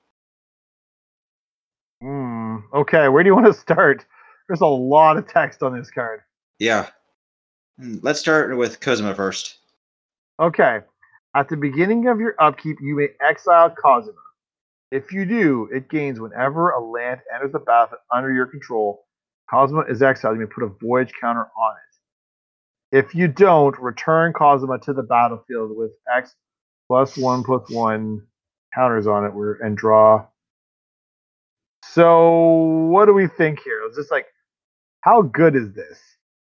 Okay, where do you want to start? There's a lot of text on this card. Yeah. Let's start with Kazuma first. Okay. At the beginning of your upkeep, you may exile Kazuma. If you do, it gains whenever a land enters the battlefield under your control. Kazuma is exiled. You may put a Voyage counter on it. If you don't, return Kazuma to the battlefield with X +1/+1 counters on it and draw. So, what do we think here? It's just like, how good is this?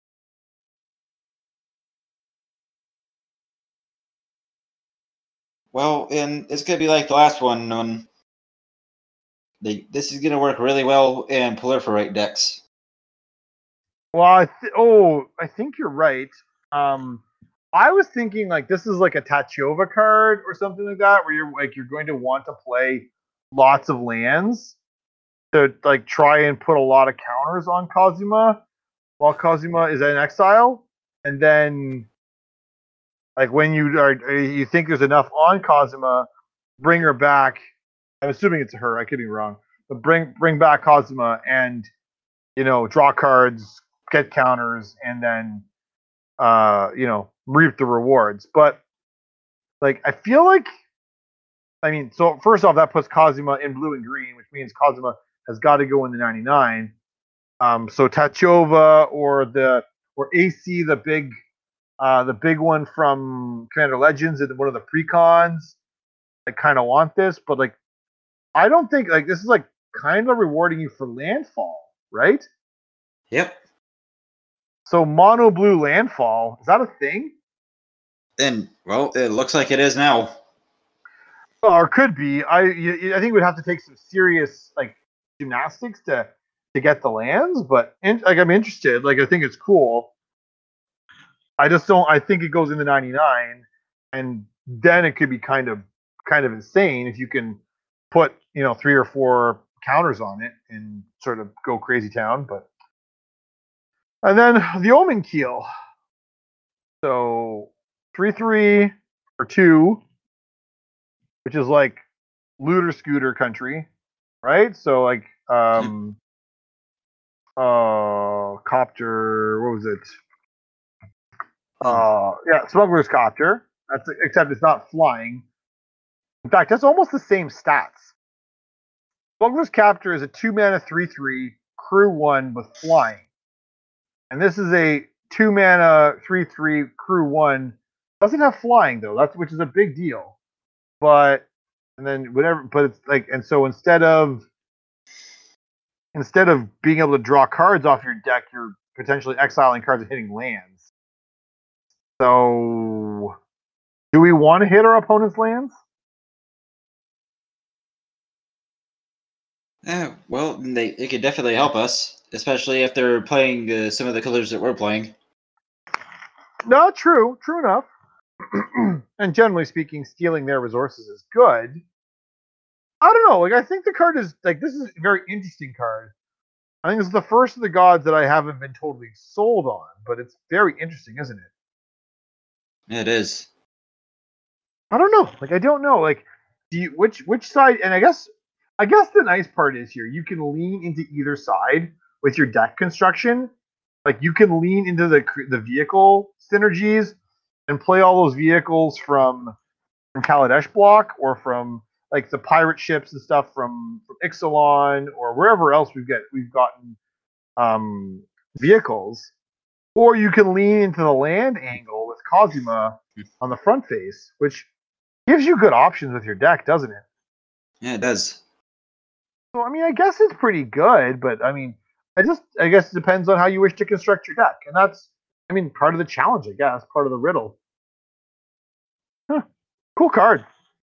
Well, and it's going to be like the last one. This is going to work really well in proliferate decks. Well, I think you're right. I was thinking like this is like a Tachova card or something like that, where you're going to want to play lots of lands to like try and put a lot of counters on Kazuma while Kazuma is in exile, and then like when you think there's enough on Kazuma, bring her back. I'm assuming it's her. I could be wrong. bring back Kazuma and draw cards, get counters, and then reap the rewards. But like I feel like so first off, that puts Kazuma in blue and green, which means Kazuma has got to go in the 99. So Tachova or AC, the big one from Commander Legends, and one of the precons. I kind of want this, but like I don't think like this is like kind of rewarding you for landfall, right? Yep. So mono blue landfall, is that a thing? And well, it looks like it is now. Or could be. I think we'd have to take some serious like gymnastics to get the lands, but I'm interested. Like I think it's cool. I just don't. I think it goes into 99, and then it could be kind of insane if you can put 3 or 4 counters on it and sort of go crazy town. But and then the Omen Keel. So 3/3 or 2, which is like looter scooter country, right? So like copter, what was it? Yeah, Smuggler's Copter. Except it's not flying. In fact, that's almost the same stats. Smuggler's Copter is a 2-mana 3/3 crew 1 with flying. And this is a 2-mana 3/3 crew 1. Doesn't have flying though, which is a big deal. But it's like, and so instead of being able to draw cards off your deck, you're potentially exiling cards and hitting lands. So, do we want to hit our opponent's lands? Yeah, well, it could definitely help us, especially if they're playing some of the colors that we're playing. No, true enough. And generally speaking, stealing their resources is good. I don't know. Like, I think the card is like, this is a very interesting card. I think this is the first of the gods that I haven't been totally sold on, but it's very interesting, isn't it? It is. I don't know. Like, I don't know. Like, which side? And I guess the nice part is here you can lean into either side with your deck construction. Like, you can lean into the vehicle synergies and play all those vehicles from Kaladesh block or from like the pirate ships and stuff from Ixalan or wherever else we've gotten vehicles, or you can lean into the land angle with Kazuma on the front face, which gives you good options with your deck, doesn't it? Yeah, it does. So I mean, I guess it's pretty good, but I mean, I guess it depends on how you wish to construct your deck, and that's part of the challenge, I guess, part of the riddle. Huh. Cool card.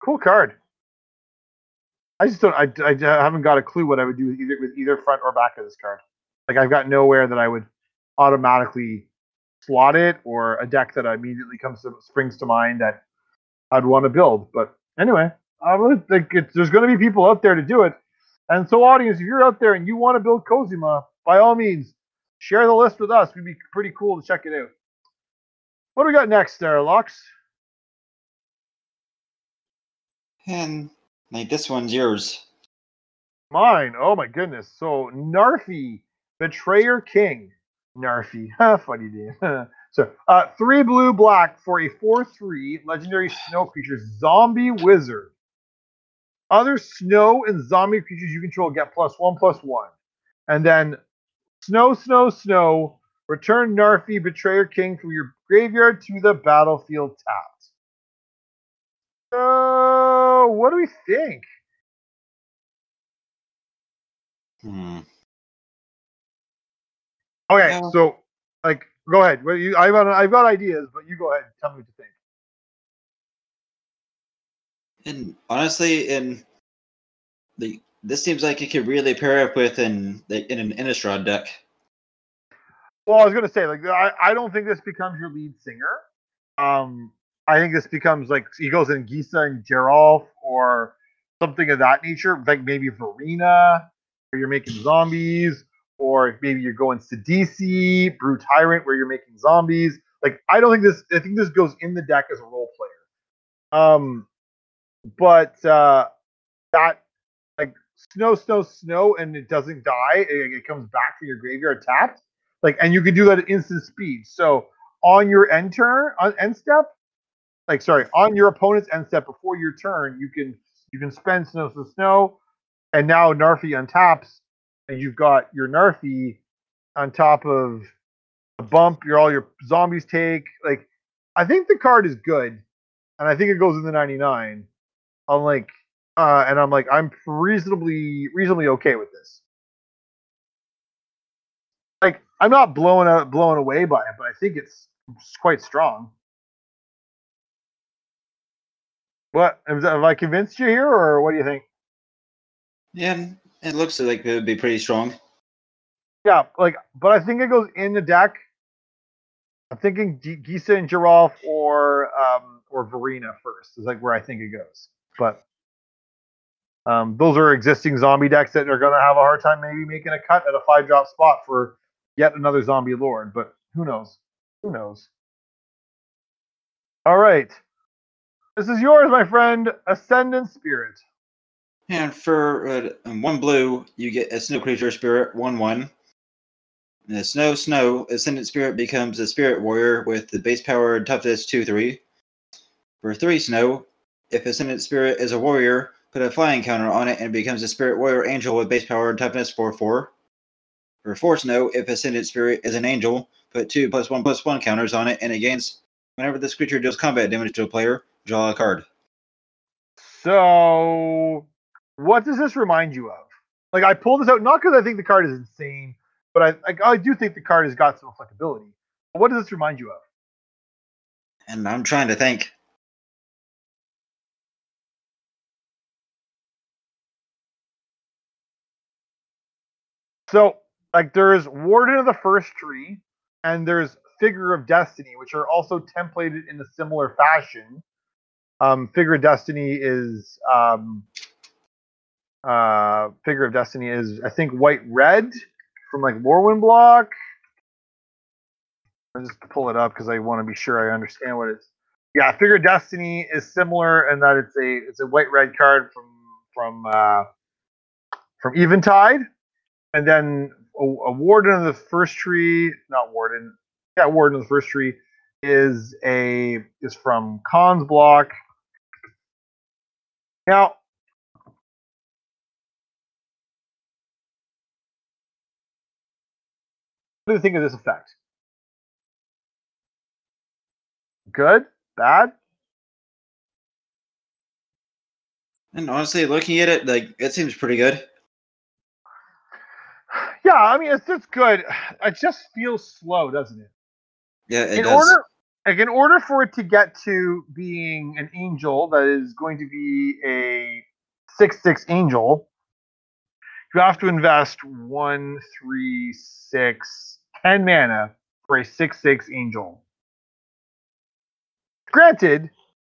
I just don't. I haven't got a clue what I would do with either front or back of this card. Like I've got nowhere that I would automatically slot it or a deck that immediately springs to mind that I'd want to build. But anyway, I really think there's going to be people out there to do it. And so, audience, if you're out there and you want to build Kozima, by all means, share the list with us. We'd be pretty cool to check it out. What do we got next, there, Lux? And like this one's yours. Mine. Oh my goodness. So Narfi, Betrayer King. Narfi. Funny name. So 3 blue black for a 4/3 legendary snow creature zombie wizard. Other snow and zombie creatures you control get +1/+1. And then snow. Return Narfi, Betrayer King from your graveyard to the battlefield tapped. What do we think? Okay, so like, go ahead. I've got ideas, but you go ahead and tell me what you think. And honestly, this seems like it could really pair up with in an Innistrad deck. Well, I was gonna say, like, I don't think this becomes your lead singer. I think this becomes like he goes in Gisa and Geralf or something of that nature, like maybe Verena, where you're making zombies, or maybe you're going Sidisi, Brew Tyrant, where you're making zombies. Like, I think this goes in the deck as a role player. But that, like, snow, and it doesn't die. It comes back from your graveyard tapped. Like, and you can do that at instant speed. So on your end step, on your opponent's end step before your turn, you can spend snow, and now Narfi untaps, and you've got your Narfi on top of a bump. All your zombies take. Like, I think the card is good, and I think it goes in the 99. I'm reasonably okay with this. Like, I'm not blown away by it, but I think it's quite strong. What, have I convinced you here, or what do you think? Yeah, it looks like it would be pretty strong. Yeah, but I think it goes in the deck. I'm thinking Gisa and Giralf or Verena first is like where I think it goes. But those are existing zombie decks that are going to have a hard time maybe making a cut at a 5-drop spot for yet another zombie lord. But who knows? Who knows? All right. This is yours, my friend. Ascendant Spirit. And for 1 blue, you get a snow creature spirit, 1/1. And a snow, Ascendant Spirit becomes a spirit warrior with the base power and toughness 2/3. For 3 snow, if Ascendant Spirit is a warrior, put a flying counter on it and it becomes a spirit warrior angel with base power and toughness 4/4. For 4 snow, if Ascendant Spirit is an angel, put 2 +1/+1 counters on it, and it gains whenever this creature deals combat damage to a player, draw a card. So, what does this remind you of? Like, I pulled this out not because I think the card is insane, but I do think the card has got some flexibility. But what does this remind you of? And I'm trying to think. So, like, there's Warden of the First Tree, and there's Figure of Destiny, which are also templated in a similar fashion. Figure of Destiny is I think white red from like Warwind block. I'll just pull it up because I want to be sure I understand what it's. Yeah, Figure of Destiny is similar in that it's a white red card from Eventide, and then a Warden of the First Tree, not Warden, yeah, Warden of the First Tree is from Khan's block. Now, what do you think of this effect? Good? Bad? And honestly, looking at it, like, it seems pretty good. Yeah, I mean, it's good. It just feels slow, doesn't it? Yeah, it does. In order for it to get to being an angel that is going to be a 6/6 angel, you have to invest 1, 3, 6, 10 mana for a 6/6 angel. Granted,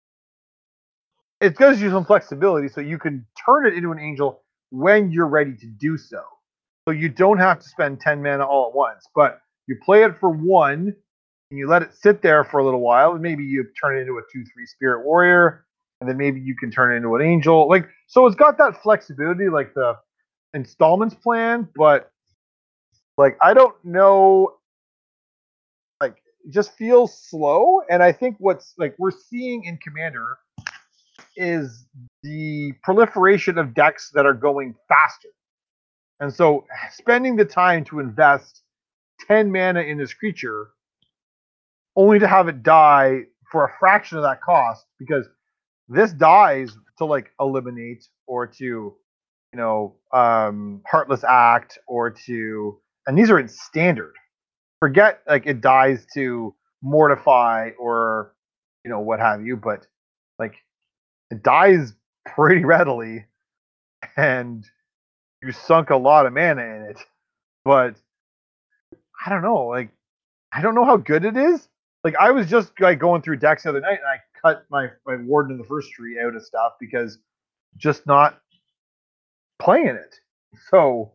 it gives you some flexibility, so you can turn it into an angel when you're ready to do so. So you don't have to spend 10 mana all at once, but you play it for 1, and you let it sit there for a little while, and maybe you turn it into a 2/3 spirit warrior, and then maybe you can turn it into an angel. Like, so it's got that flexibility, like the installments plan, but like, I don't know, like, it just feels slow. And I think what's like we're seeing in Commander is the proliferation of decks that are going faster. And so spending the time to invest 10 mana in this creature only to have it die for a fraction of that cost, because this dies to like eliminate or to, Heartless Act or to, and these are in standard. Forget like it dies to mortify or, what have you, but like it dies pretty readily, and you sunk a lot of mana in it. But I don't know, like I don't know how good it is. Like, I was just like going through decks the other night, and I cut my Warden of the First Tree out of stuff because just not playing it. So,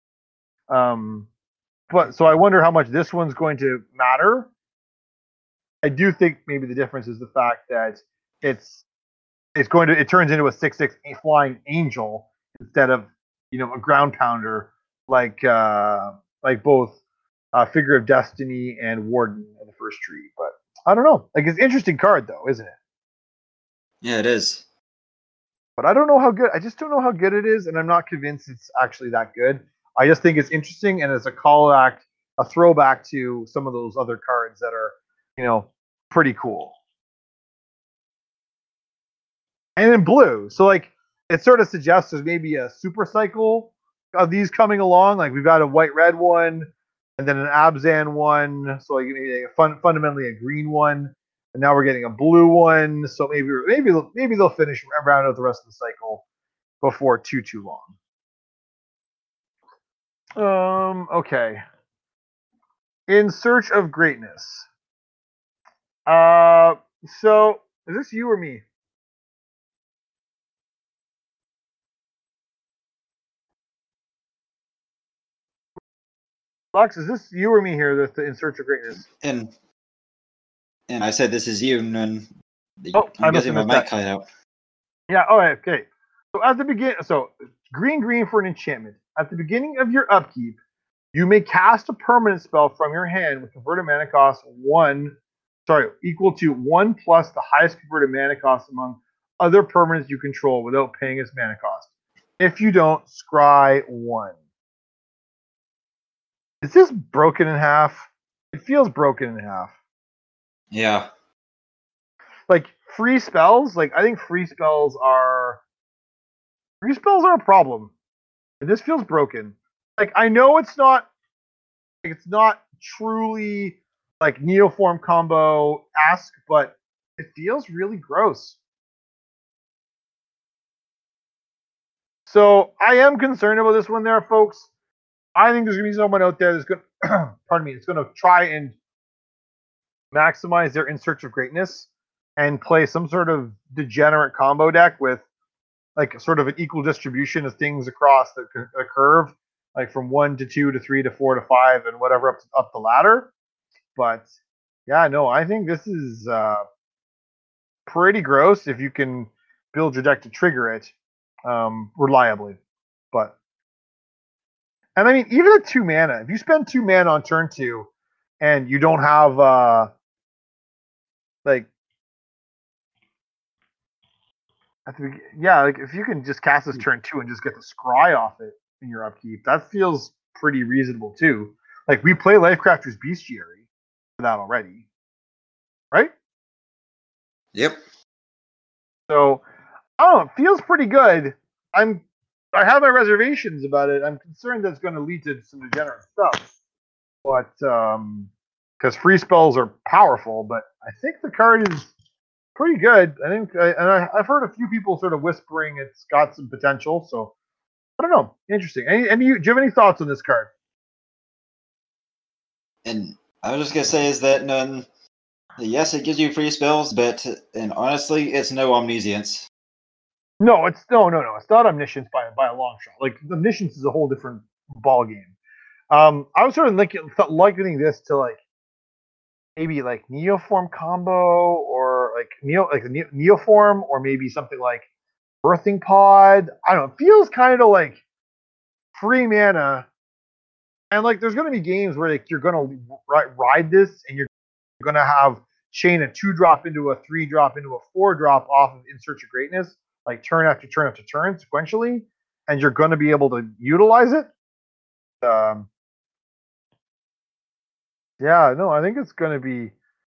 but so I wonder how much this one's going to matter. I do think maybe the difference is the fact that it turns into a 6/6 flying angel instead of a ground pounder like both Figure of Destiny and Warden in the first tree. But I don't know. Like, it's an interesting card though, isn't it? Yeah, it is. But I don't know how good. I just don't know how good it is, and I'm not convinced it's actually that good. I just think it's interesting, and it's a callback, a throwback to some of those other cards that are, pretty cool. And in blue, so like it sort of suggests there's maybe a super cycle of these coming along. Like we've got a white-red one, and then an Abzan one. So like maybe fundamentally a green one, and now we're getting a blue one. So maybe they'll finish round out the rest of the cycle before too long. Okay. In Search of Greatness. So is this you or me? Lux, is this you or me here? The In Search of Greatness. And I said this is you, and then I I'm guessing my mic cut out. Yeah. All right. Okay. So at the beginning, green for an enchantment. At the beginning of your upkeep, you may cast a permanent spell from your hand with converted mana cost equal to 1 plus the highest converted mana cost among other permanents you control without paying its mana cost. If you don't, scry 1. Is this broken in half? It feels broken in half. Yeah. Like free spells, I think free spells are a problem. And this feels broken. Like I know it's not truly like Neoform combo-esque, but it feels really gross. So I am concerned about this one there, folks. I think there's gonna be someone out there that's gonna it's gonna try and maximize their In Search of Greatness and play some sort of degenerate combo deck with like sort of an equal distribution of things across the curve, like from 1 to 2 to 3 to 4 to 5 and whatever up the ladder. But yeah, no, I think this is pretty gross if you can build your deck to trigger it reliably. And I mean, even at 2 mana, if you spend 2 mana on turn 2 and you don't have like if you can just cast this turn 2 and just get the scry off it in your upkeep, that feels pretty reasonable too. Like we play Lifecrafter's Bestiary for that already, right? Yep. So, it feels pretty good. I have my reservations about it. I'm concerned that it's going to lead to some degenerate stuff, but because free spells are powerful, but I think the card is pretty good. I think, I've heard a few people sort of whispering it's got some potential. So I don't know. Interesting. Do you have any thoughts on this card? And I was just gonna say is that yes, it gives you free spells, and honestly, it's no omniscience. No, it's no. It's not omniscience by a long shot. Like omniscience is a whole different ball game. I was sort of likening this to like maybe like Neoform combo or like Neoform or maybe something like Birthing Pod. I don't know. It feels kind of like free mana, and like there's going to be games where like you're going to ride this and you're going to have chain a 2-drop into a 3-drop into a 4-drop off of In Search of Greatness, like turn after turn after turn sequentially, and you're going to be able to utilize it. Yeah, no, I think it's going to be.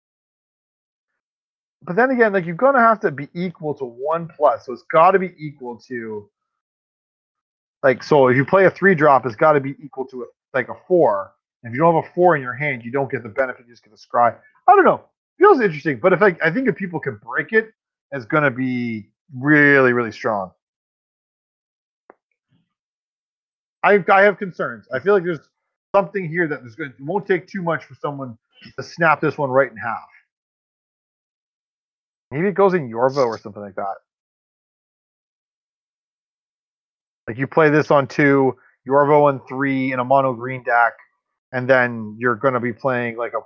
But then again, like you're going to have to be equal to 1 plus, so it's got to be equal to. Like so, if you play a 3-drop, it's got to be equal to a 4. And if you don't have a 4 in your hand, you don't get the benefit. You just get the scry. I don't know. Feels interesting, but I think if people can break it, it's going to be really, really strong. I have concerns. I feel like there's something here that it won't take too much for someone to snap this one right in half. Maybe it goes in Yorvo or something like that. Like you play this on 2, Yorvo on 3 in a mono green deck, and then you're going to be playing like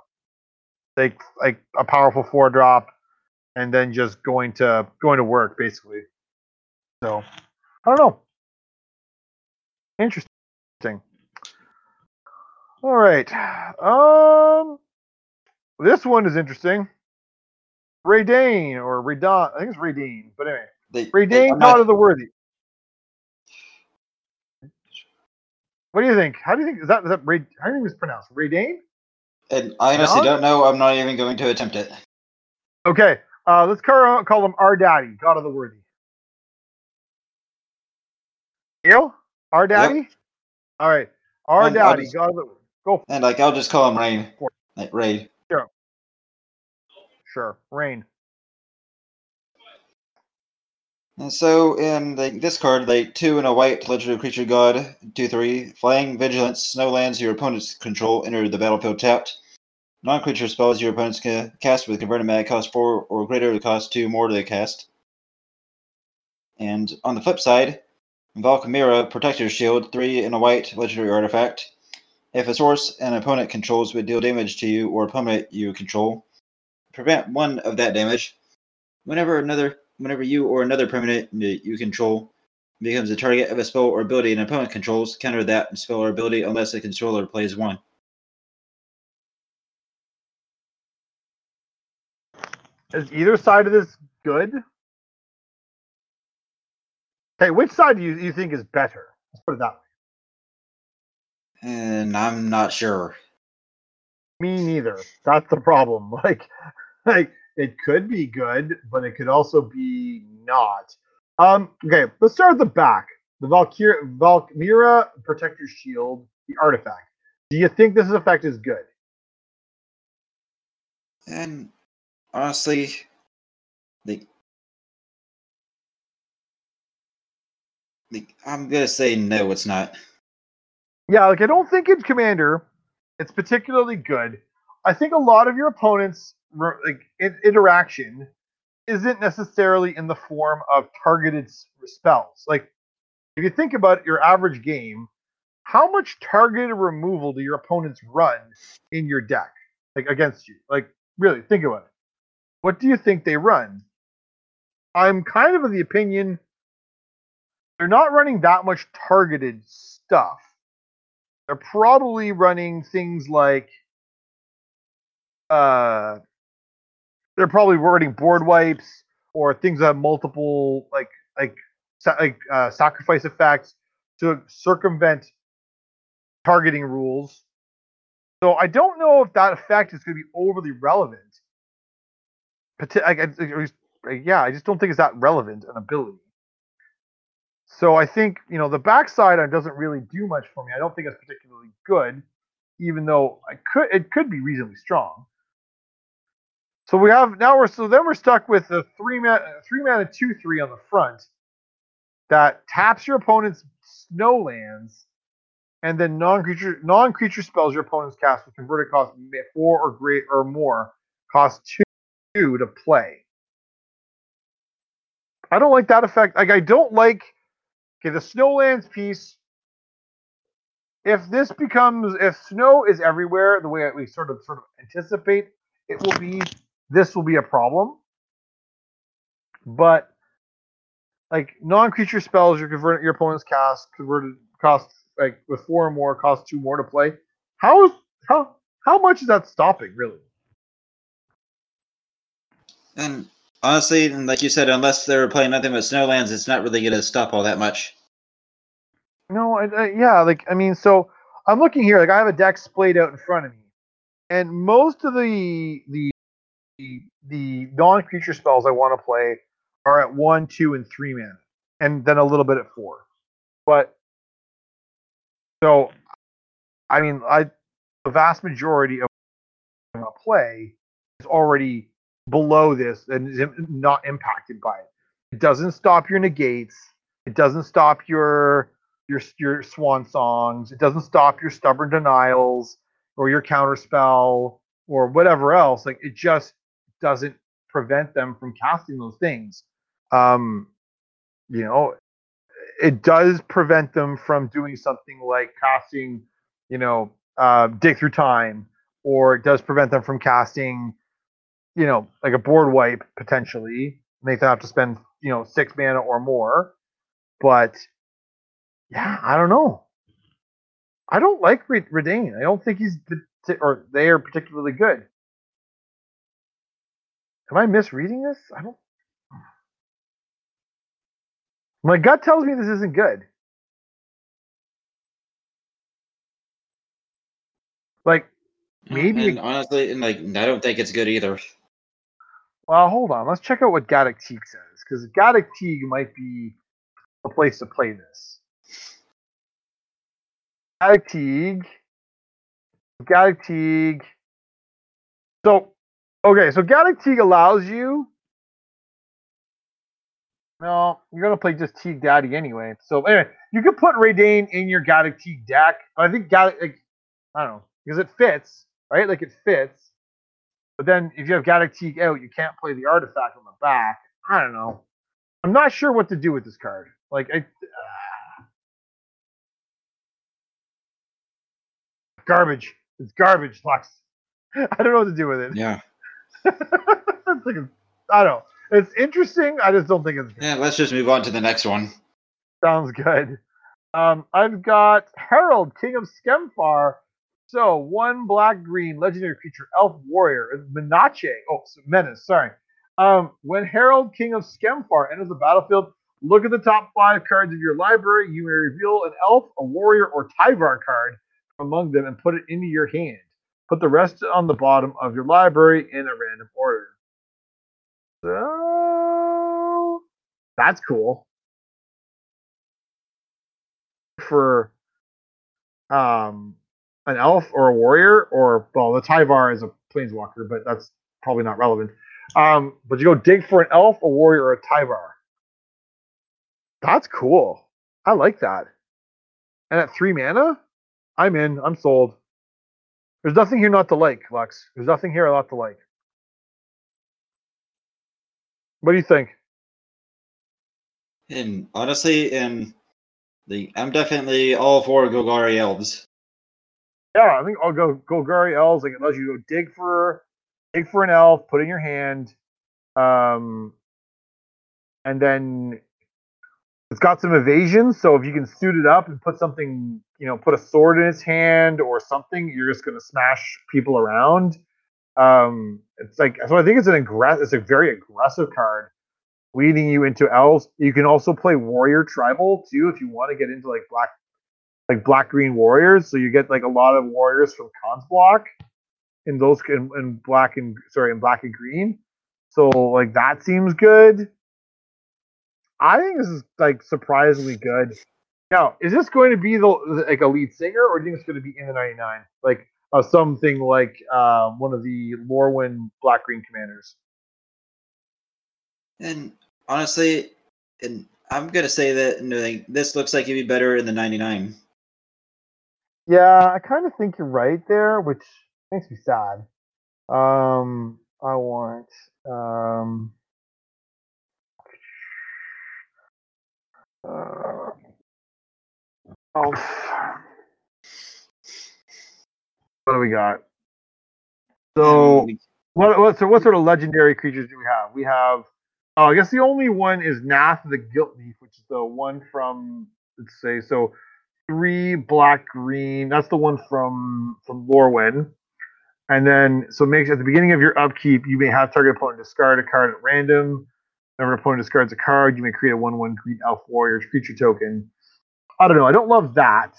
a powerful 4-drop, and then just going to work basically. So I don't know. Interesting. All right. This one is interesting. Raydane or Raydon. I think it's Raydane, but anyway. Raydane, God of the Worthy. What do you think? How do you think is that Ray? How do you think it's pronounced? Raydane? And I honestly don't know. I'm not even going to attempt it. Okay. Let's call him our daddy, God of the Worthy. Neil? Our daddy? Yep. All right. Our daddy, God of the Worthy. Go. And I'll just call him Rain. Like Ray. Sure. Rain. And so in this card, 2 and a white legendary creature god, 2/3, flying, vigilance, snow lands your opponent's control enter the battlefield tapped. Non-creature spells your opponents can cast with converted mana cost 4 or greater, cost 2 more to the cast. And on the flip side, Valkmira, Protector's Shield, 3 and a white legendary artifact. If a source an opponent controls would deal damage to you or opponent you control, prevent 1 of that damage. Whenever you or another permanent you control becomes the target of a spell or ability an opponent controls, counter that spell or ability unless the controller plays 1. Is either side of this good? Okay, which side do you think is better? Let's put it that way. And I'm not sure. Me neither. That's the problem. Like it could be good, but it could also be not. Okay, let's start at the back. The Valkmira Protector's Shield, the artifact. Do you think this effect is good? And honestly, I'm gonna say no, it's not. Yeah, I don't think in Commander it's particularly good. I think a lot of your opponents' interaction isn't necessarily in the form of targeted spells. Like, if you think about your average game, how much targeted removal do your opponents run in your deck, against you? Really, think about it. What do you think they run? I'm kind of the opinion they're not running that much targeted stuff. They're probably running things like they're probably running board wipes or things that have multiple sacrifice effects to circumvent targeting rules. So I don't know if that effect is going to be overly relevant. I just don't think it's that relevant an ability. So I think the backside doesn't really do much for me. I don't think it's particularly good, even though it could be reasonably strong. So we're stuck with the 3-mana 2/3 on the front that taps your opponent's snow lands, and then non-creature spells your opponent's cast with converted cost 4 or greater or more, cost 2 to play. I don't like that effect. I don't like the Snowlands piece. If snow is everywhere, the way we sort of anticipate it will be, this will be a problem. But non-creature spells, your opponent's cast converted cost with 4 or more, cost 2 more to play. How much is that stopping really? And honestly, and like you said, unless they're playing nothing but Snowlands, it's not really going to stop all that much. No, so I'm looking here. I have a deck splayed out in front of me, and most of the non-creature spells I want to play are at 1, 2, and 3 mana, and then a little bit at 4. But so, the vast majority of play is already below this and is not impacted by it. It doesn't stop your negates. It doesn't stop your swan songs. It doesn't stop your stubborn denials or your counterspell or whatever else. It just doesn't prevent them from casting those things. It does prevent them from doing something like casting, Dig Through Time, or it does prevent them from casting, a board wipe potentially, make them have to spend 6 mana or more. But yeah, I don't know. I don't like Redain. I don't think or they are particularly good. Am I misreading this? I don't. My gut tells me this isn't good. Like, maybe. And honestly, and I don't think it's good either. Well, hold on. Let's check out what Gaddock Teague says, because Gaddock Teague might be a place to play this. Gaddock Teague. So, okay, so Gaddock Teague allows you. No, you're gonna play just Teague Daddy anyway. So anyway, you can put Redain in your Gaddock Teague deck. But I think Gaddock, I don't know, because it fits, right? Like it fits. But then if you have Gaddock Teague out, you can't play the artifact on the back. I don't know. I'm not sure what to do with this card. Like garbage. It's garbage, Lux. I don't know what to do with it. Yeah. I don't know. It's interesting. I just don't think it's good. Yeah, let's just move on to the next one. Sounds good. I've got Herald, King of Skemfar. So, 1 black-green legendary creature, elf warrior, Menace. Oh, Menace, sorry. When Herald, King of Skemfar enters the battlefield, look at the top 5 cards of your library. You may reveal an elf, a warrior, or Tyvar card from among them and put it into your hand. Put the rest on the bottom of your library in a random order. So, that's cool. For an elf or a warrior, or well, the Tyvar is a planeswalker, but that's probably not relevant. But you go dig for an elf, a warrior, or a Tyvar. That's cool. I like that. And at 3 mana, I'm in. I'm sold. There's nothing here not to like, Lux. There's nothing here not to like. What do you think? And honestly, I'm definitely all for Golgari Elves. Yeah, I think I'll go Golgari Elves. Like it allows you to go dig for an elf, put in your hand, and then it's got some evasion. So if you can suit it up and put something, put a sword in its hand or something, you're just going to smash people around. It's like, so I think it's it's a very aggressive card, leading you into elves. You can also play warrior tribal too if you want to get into like black green warriors. So you get like a lot of warriors from Khans block in those in black and green. So like that seems good. I think this is like surprisingly good. Now, is this going to be the like a lead singer, or do you think it's going to be in the 99? Like something like one of the Lorwyn black green commanders. And honestly, and I'm gonna say that this looks like it'd be better in the 99. Yeah, I kind of think you're right there, which makes me sad. I want what do we got? So what sort of legendary creatures do we have? We have I guess the only one is Nath the Gilt Leaf, which is the one from, let's say, so 3 black green. That's the one from Lorwyn. And then so it makes at the beginning of your upkeep, you may have target opponent discard a card at random. Whenever an opponent discards a card, you may create a 1/1 green elf warrior creature token. I don't know. I don't love that.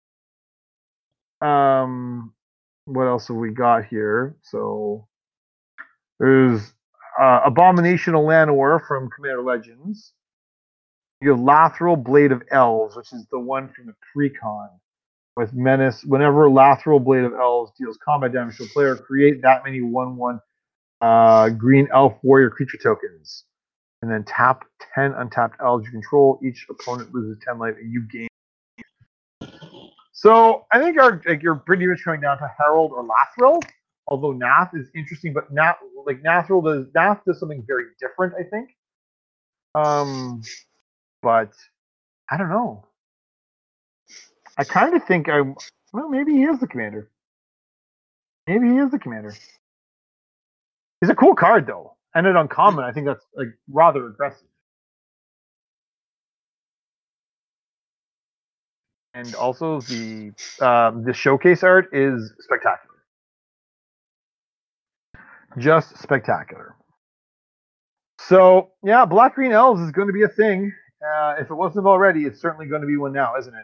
What else have we got here? So there's Abomination Llanowar from Commander Legends. You have Lathril Blade of Elves, which is the one from the Precon with Menace. Whenever Lathril Blade of Elves deals combat damage to a player, create that many 1/1 green elf warrior creature tokens. And then tap 10 untapped elves you control. Each opponent loses 10 life and you gain. So I think you're pretty much coming down to Herald or Lathril. Although Nath is interesting, but Nath does something very different, I think. But I don't know. I kind of think maybe he is the commander. Maybe he is the commander. He's a cool card though, and an uncommon. I think that's like rather aggressive. And also the showcase art is spectacular. Just spectacular. So yeah, Black Green Elves is going to be a thing. If it wasn't already, it's certainly going to be one now, isn't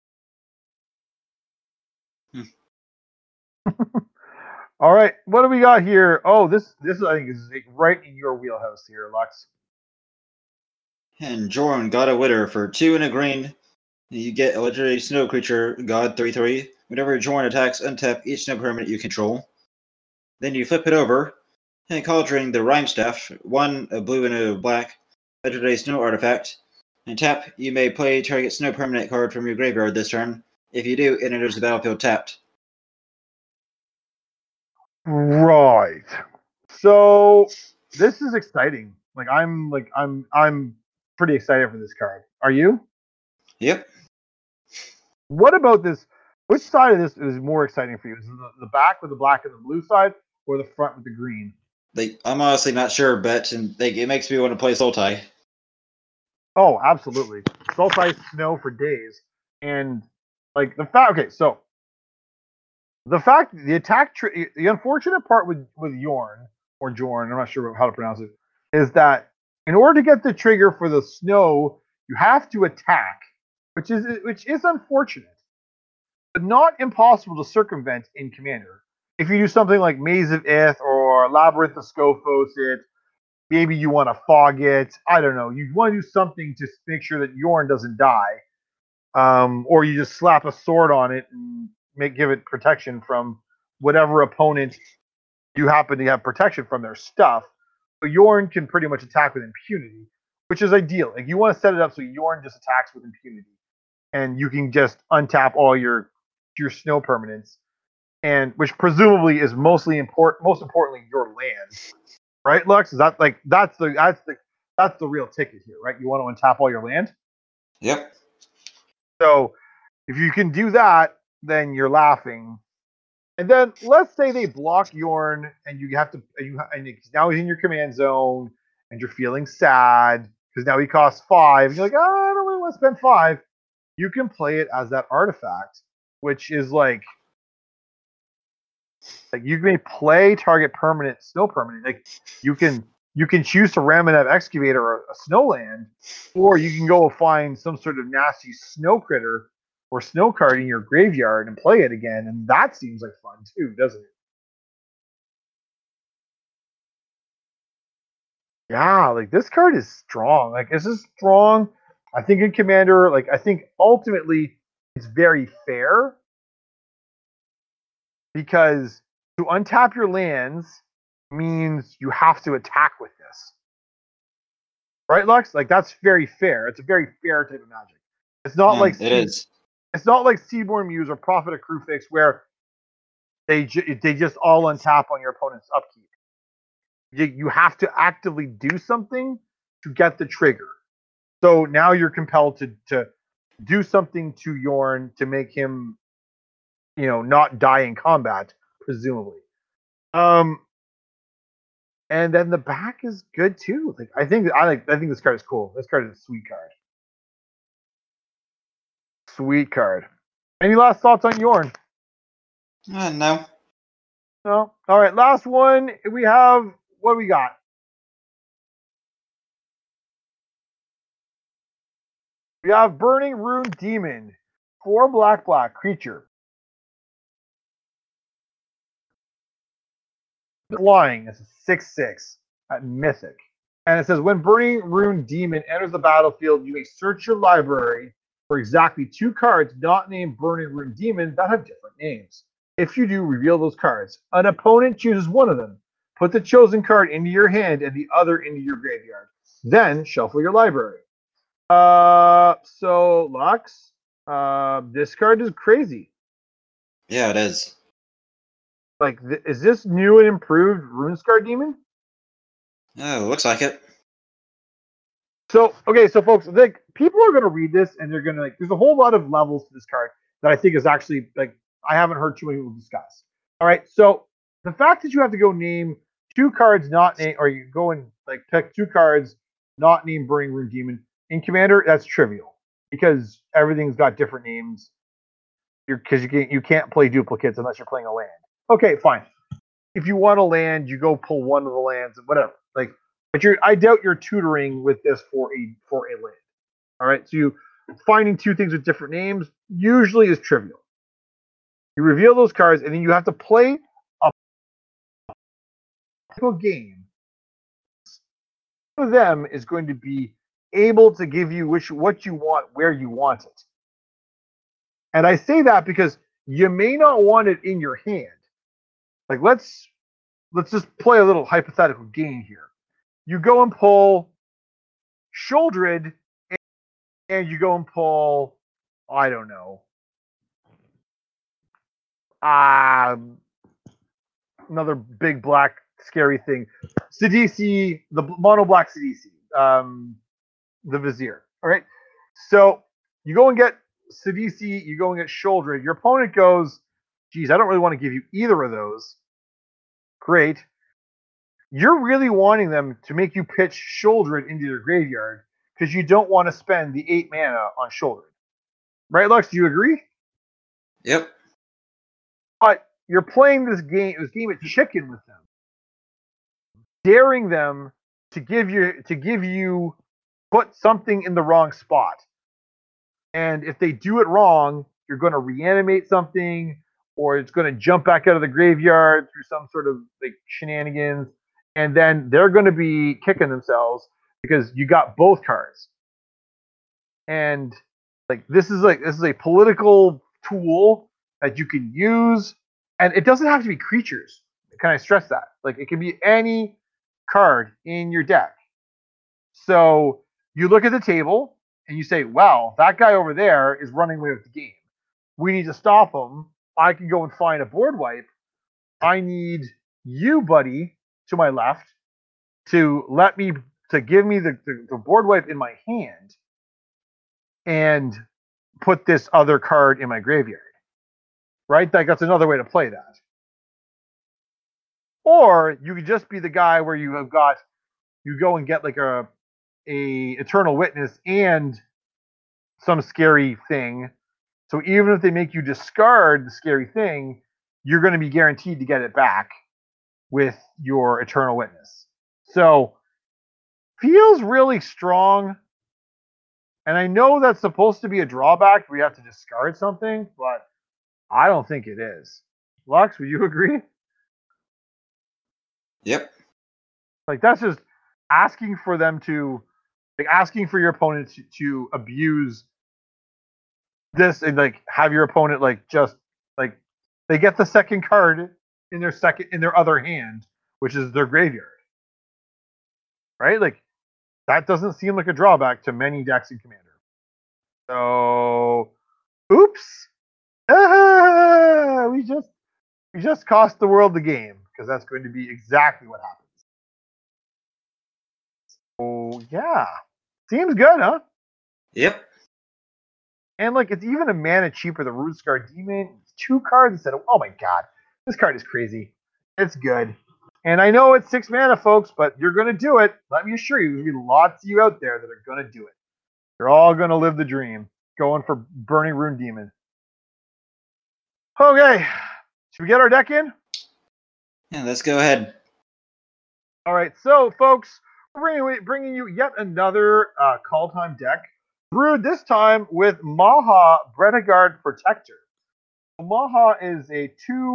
it? All right, what do we got here? Oh, this I think is right in your wheelhouse here, Lux. And Jorn, God of Winter for 2 and a green. You get a legendary snow creature, God 3/3. Whenever Jorn attacks, untap each snow permanent you control. Then you flip it over, and Cauldron the Rhyme Staff, 1 a blue and a black, legendary snow artifact. And tap, you may play target snow permanent card from your graveyard this turn. If you do, it enters the battlefield tapped. Right. So this is exciting. I'm pretty excited for this card. Are you? Yep. What about this? Which side of this is more exciting for you? Is it the back with the black and the blue side, or the front with the green? I'm honestly not sure, but it makes me want to play Sultai. Oh, absolutely. Sultai Snow for days. And like the fact, okay, so the fact, the unfortunate part with Yorn or Jorn, I'm not sure how to pronounce it, is that in order to get the trigger for the snow, you have to attack, which is unfortunate, but not impossible to circumvent in Commander. If you do something like Maze of Ith or Labyrinth of Scophos it, maybe you want to fog it. I don't know. You want to do something to make sure that Yorn doesn't die, or you just slap a sword on it and give it protection from whatever opponent you happen to have protection from their stuff. So Yorn can pretty much attack with impunity, which is ideal. Like you want to set it up so Yorn just attacks with impunity, and you can just untap all your snow permanents, and which presumably is most importantly your land, right, Lux? Is that like that's the real ticket here, right? You want to untap all your land. Yep. So if you can do that, then you're laughing. And then let's say they block Yorn, and you have to and now he's in your command zone, and you're feeling sad because now he costs 5. And you're like, oh, I don't really want to spend 5. You can play it as that artifact, which is like you may play target permanent, snow permanent. Like you can choose to Ramunap Excavator or a snowland, or you can go find some sort of nasty snow critter or snow card in your graveyard and play it again, and that seems like fun too, doesn't it? Yeah, like this card is strong. Like this is strong. I think in Commander, like I think ultimately it's very fair because to untap your lands means you have to attack with this. Right, Lux? Like that's very fair. It's a very fair type of Magic. It's not It's not like Seaborn Muse or Prophet of Kruphix where they just all untap on your opponent's upkeep. You have to actively do something to get the trigger. So now you're compelled to do something to Yorn to make him, not die in combat, presumably. And then the back is good too. Like I think this card is cool. This card is a sweet card. Sweet card. Any last thoughts on Yorn? No. No. All right. Last one. We have what do we got? We have Burning Rune Demon, 4 black creature. Flying is a 6/6 at Mythic. And it says when Burning Rune Demon enters the battlefield, you may search your library for exactly 2 cards not named Burning Rune Demon that have different names. If you do, reveal those cards. An opponent chooses one of them. Put the chosen card into your hand and the other into your graveyard. Then shuffle your library. So Lux, this card is crazy. Yeah, it is. Like, is this new and improved RuneScar Demon? Oh, looks like it. So, okay, so folks, like, people are going to read this and they're going to, like, there's a whole lot of levels to this card that I think is actually, like, I haven't heard too many people discuss. All right, so the fact that you have to go name 2 cards not named, or you go and, like, pick 2 cards not named Burning Rune Demon in Commander, that's trivial because everything's got different names because you can't play duplicates unless you're playing a land. Okay, fine. If you want a land, you go pull one of the lands and whatever. Like, but I doubt you're tutoring with this for a land. All right, so you finding two things with different names usually is trivial. You reveal those cards, and then you have to play a game. One of them is going to be able to give you what you want, where you want it. And I say that because you may not want it in your hand. Like let's just play a little hypothetical game here. You go and pull Sheoldred, and you go and pull, I don't know, another big black scary thing, Sidisi, the mono black Sidisi, the Vizier. All right, so you go and get Sidisi, you go and get Sheoldred. Your opponent goes, geez, I don't really want to give you either of those. Great. You're really wanting them to make you pitch Sheoldred into your graveyard because you don't want to spend the 8 mana on Sheoldred. Right, Lux? Do you agree? Yep. But you're playing this game of chicken with them, daring them to give you put something in the wrong spot. And if they do it wrong, you're going to reanimate something, or it's going to jump back out of the graveyard through some sort of like shenanigans, and then they're going to be kicking themselves because you got both cards. And this is a political tool that you can use, and it doesn't have to be creatures. Can I stress that? Like, it can be any card in your deck. So you look at the table and you say, wow, that guy over there is running away with the game. We need to stop him. I can go and find a board wipe. I need you, buddy, to my left, to give me the board wipe in my hand and put this other card in my graveyard. Right? That's another way to play that. Or you could just be the guy where you go and get like a Eternal Witness and some scary thing. So even if they make you discard the scary thing, you're going to be guaranteed to get it back with your Eternal Witness. So feels really strong. And I know that's supposed to be a drawback where you have to discard something, but I don't think it is. Lux, would you agree? Yep. Like, that's just asking for them to, like, asking for your opponent to abuse this and like have your opponent like just like they get the second card in their other hand, which is their graveyard. Right? Like, that doesn't seem like a drawback to many decks in Commander. So, oops. We just cost the world the game, because that's going to be exactly what happens. Oh, yeah. Seems good, huh? Yep. And like, it's even a mana cheaper than Rootscar Demon. It's 2 cards instead of, oh my god, this card is crazy. It's good. And I know it's 6 mana, folks, but you're going to do it. Let me assure you, there's going to be lots of you out there that are going to do it. You're all going to live the dream, going for Burning Rune Demon. Okay, should we get our deck in? Yeah, let's go ahead. All right, so folks, we're bringing you yet another Call Time deck, brewed this time with Maha Bretagard Protector. Maha is a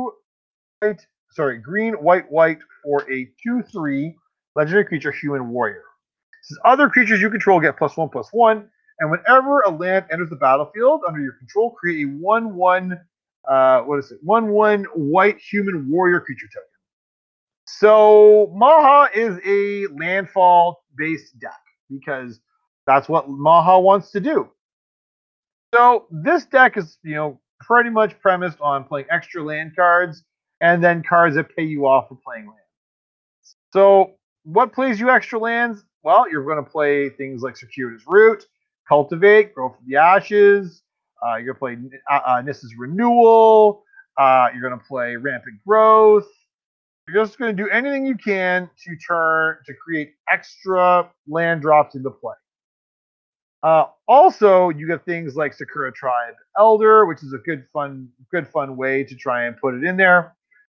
green, white for a 2/3 legendary creature, human warrior. Says other creatures you control get +1/+1, and whenever a land enters the battlefield under your control, create a 1/1 1/1 white human warrior creature token. So Maha is a landfall based deck because that's what Maha wants to do. So this deck is, pretty much premised on playing extra land cards and then cards that pay you off for playing lands. So what plays you extra lands? Well, you're going to play things like Circuitous Root, Cultivate, Grow from the Ashes. You're going to play Nissa's Renewal. You're going to play Rampant Growth. You're just going to do anything you can to create extra land drops into play. Also, you get things like Sakura Tribe Elder, which is a good fun way to try and put it in there.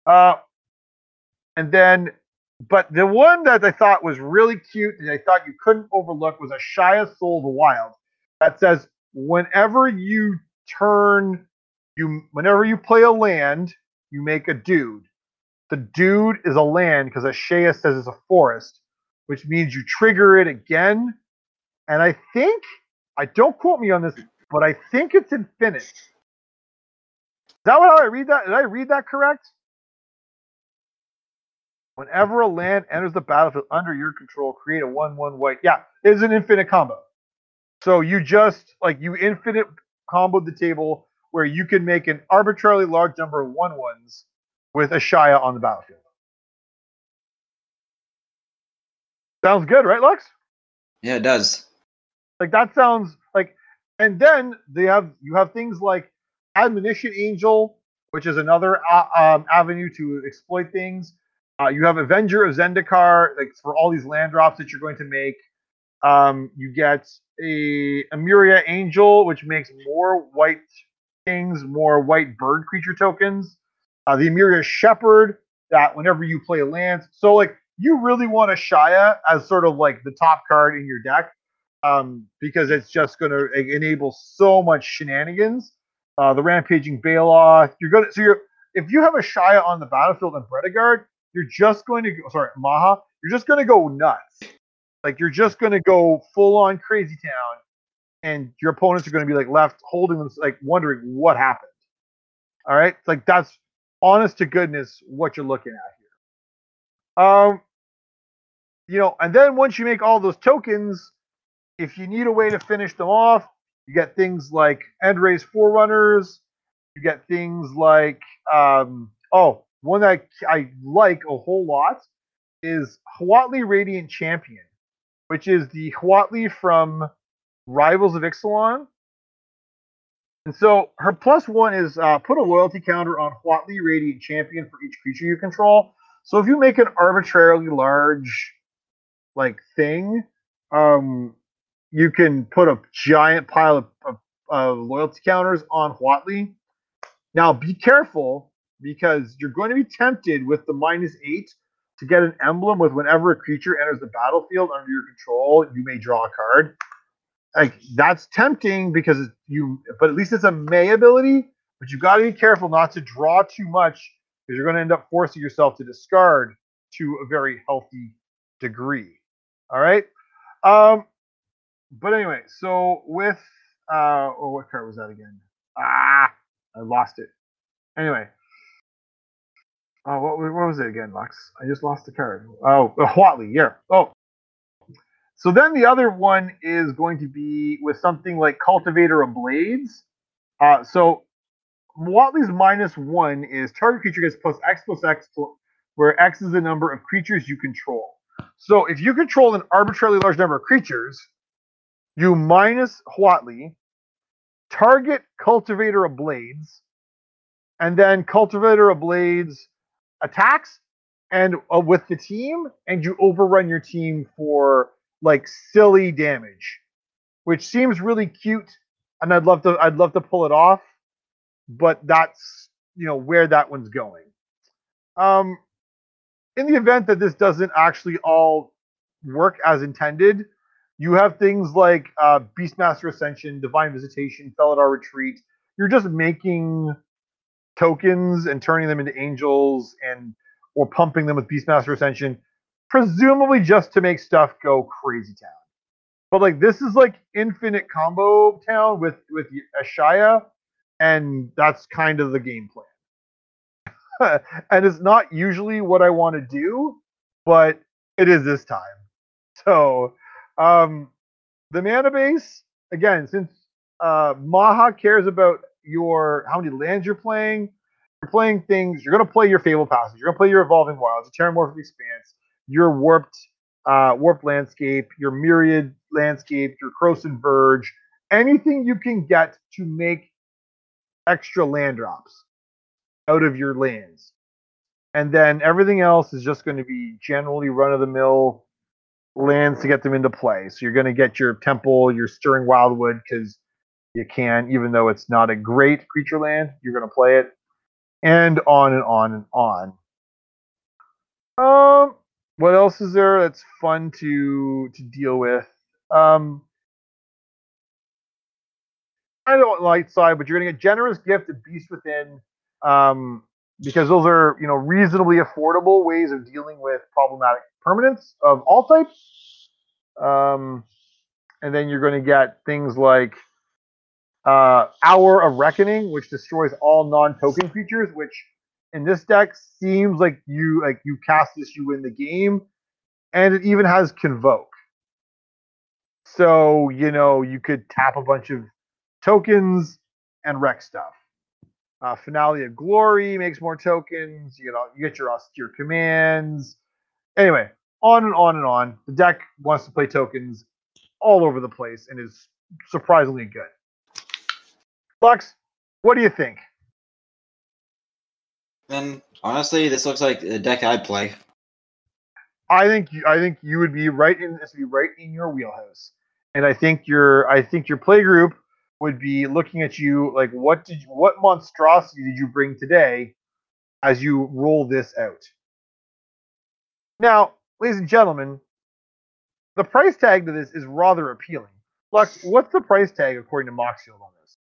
And then, but the one that I thought was really cute and I thought you couldn't overlook was Ashaya Soul of the Wild. That says whenever you play a land, you make a dude. The dude is a land because Ashaya says it's a forest, which means you trigger it again. And don't quote me on this, but I think it's infinite. Is that how I read that? Did I read that correct? Whenever a land enters the battlefield under your control, create a 1/1 white. Yeah, it's an infinite combo. So you just you infinite comboed the table where you can make an arbitrarily large number of 1/1s with Ashaya on the battlefield. Sounds good, right, Lux? Yeah, it does. That sounds like, and then you have things like Admonition Angel, which is another avenue to exploit things. You have Avenger of Zendikar, for all these land drops that you're going to make. You get a Emuria Angel, which makes more white things, more white bird creature tokens. The Emuria Shepherd, that whenever you play lands, so you really want Ashaya as sort of the top card in your deck, because it's just going to enable so much shenanigans. The Rampaging Baloth, if you have Ashaya on the battlefield in Bredegard, you're just going to Maha, you're just going to go nuts. You're just going to go full on crazy town, and your opponents are going to be left holding them, wondering what happened. All right, that's honest to goodness what you're looking at here. And then once you make all those tokens, if you need a way to finish them off, you get things like End-Raze Forerunners. You get things like one that I like a whole lot is Huatli Radiant Champion, which is the Huatli from Rivals of Ixalan. And so her +1 is put a loyalty counter on Huatli Radiant Champion for each creature you control. So if you make an arbitrarily large thing, you can put a giant pile of loyalty counters on Huatli. Now be careful, because you're going to be tempted with the -8 to get an emblem with whenever a creature enters the battlefield under your control, you may draw a card. That's tempting but at least it's a May ability, but you got to be careful not to draw too much, because you're going to end up forcing yourself to discard to a very healthy degree. All right. But anyway, so with what card was that again? I lost it. Anyway. What was it again, Lux? I just lost the card. Oh, Huatli, yeah. Oh. So then the other one is going to be with something like Cultivator of Blades. So Huatli's -1 is target creature gets +X, where X is the number of creatures you control. So if you control an arbitrarily large number of creatures, you minus Huatli, target Cultivator of Blades, and then Cultivator of Blades attacks and with the team, and you overrun your team for silly damage, which seems really cute, and I'd love to pull it off, but that's where that one's going. In the event that this doesn't actually all work as intended, you have things like Beastmaster Ascension, Divine Visitation, Felidar Retreat. You're just making tokens and turning them into angels or pumping them with Beastmaster Ascension, presumably just to make stuff go crazy town. But this is infinite combo town with Ashaya, and that's kind of the game plan. And it's not usually what I want to do, but it is this time. So the mana base, again, since Maha cares about how many lands you're playing things, you're going to play your Fable Passage, you're going to play your Evolving Wilds, your Terramorphic Expanse, your Warped Landscape, your Myriad Landscape, your Krosan Verge, anything you can get to make extra land drops out of your lands. And then everything else is just going to be generally run-of-the-mill lands to get them into play. So you're going to get your Temple, your Stirring Wildwood, because you can, even though it's not a great creature land, you're going to play it, and on and on and on. What else is there that's fun to deal with? I don't light side, but you're going to get Generous Gift and Beast Within, because those are reasonably affordable ways of dealing with problematic permanents of all types. And then you're going to get things like Hour of Reckoning, which destroys all non-token creatures, which in this deck seems like you cast this, you win the game, and it even has Convoke. So you could tap a bunch of tokens and wreck stuff. Finale of Glory makes more tokens. You get your austere commands. Anyway, on and on and on. The deck wants to play tokens all over the place and is surprisingly good. Lux, what do you think? And honestly, this looks like a deck I'd play. I think you would be right in this. Would be right in your wheelhouse, and I think your play group would be looking at you like, what monstrosity did you bring today as you roll this out? Now, ladies and gentlemen, the price tag to this is rather appealing. Lux, what's the price tag according to Moxfield on this?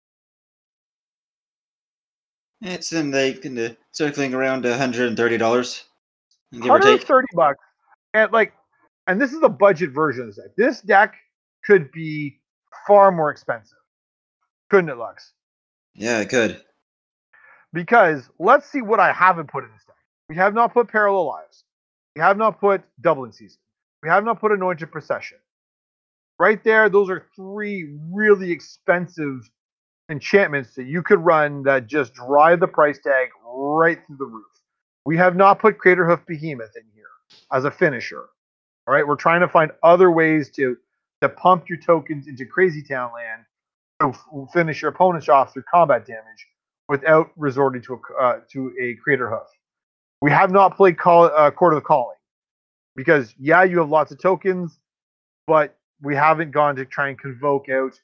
It's in the circling around $130, give or take. $130, and this is a budget version of this deck. This deck could be far more expensive, couldn't it, Lux? Yeah, it could. Because let's see what I haven't put in this deck. We have not put Parallel Lives. We have not put Doubling Season. We have not put Anointed Procession. Right there, those are 3 really expensive enchantments that you could run that just drive the price tag right through the roof. We have not put Craterhoof Behemoth in here as a finisher. All right, we're trying to find other ways to pump your tokens into Crazy Town land to finish your opponents off through combat damage without resorting to a Craterhoof. We have not played Court of the Calling because you have lots of tokens, but we haven't gone to try and convoke out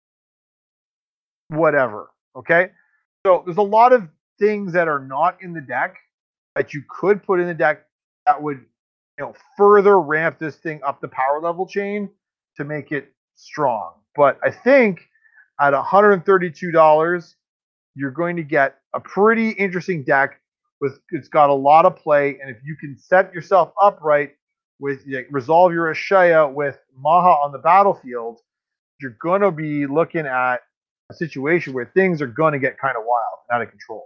whatever. Okay, so there's a lot of things that are not in the deck that you could put in the deck that would further ramp this thing up the power level chain to make it strong. But I think at $132, you're going to get a pretty interesting deck it's got a lot of play, and if you can set yourself up right with resolve your Ashaya with Maha on the battlefield, you're going to be looking at a situation where things are going to get kind of wild, out of control.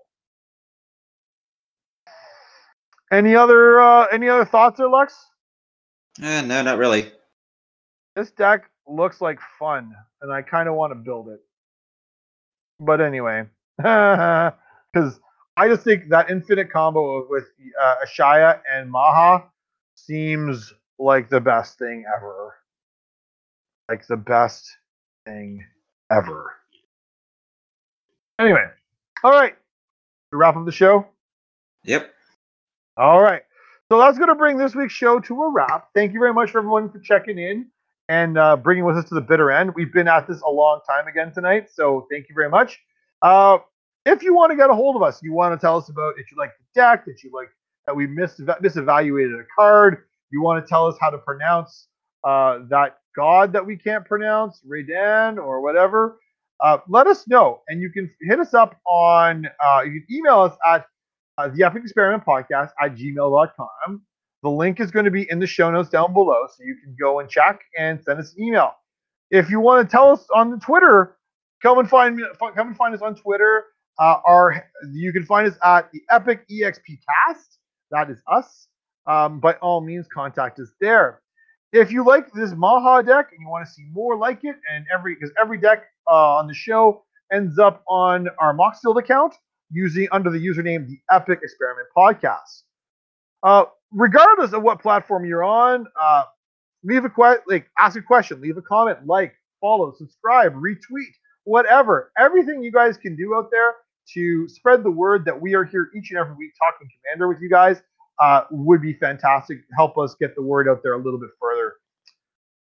Any other thoughts there, Lux? No, not really. This deck looks like fun, and I kind of want to build it. But anyway, because I just think that infinite combo with Ashaya and Maha seems like the best thing ever. Like the best thing ever. Anyway, all right. We wrap up the show? Yep. All right. So that's going to bring this week's show to a wrap. Thank you very much for everyone for checking in and bringing with us to the bitter end. We've been at this a long time again tonight, so thank you very much. If you want to get a hold of us, you want to tell us about if you like the deck, that we misevaluated a card, you want to tell us how to pronounce that god that we can't pronounce, Radan or whatever, let us know. And you can hit us up on, you can email us at the Epic Experiment Podcast at gmail.com. The link is going to be in the show notes down below, so you can go and check and send us an email. If you want to tell us on the Twitter, come and find us on Twitter. You can find us at the Epic EXP Cast. That is us. By all means, contact us there. If you like this Maha deck and you want to see more like it, and because every deck on the show ends up on our Moxfield account, using under the username the Epic Experiment Podcast. Regardless of what platform you're on, ask a question, leave a comment, follow, subscribe, retweet, whatever. Everything you guys can do out there to spread the word that we are here each and every week talking Commander with you guys would be fantastic. Help us get the word out there a little bit further.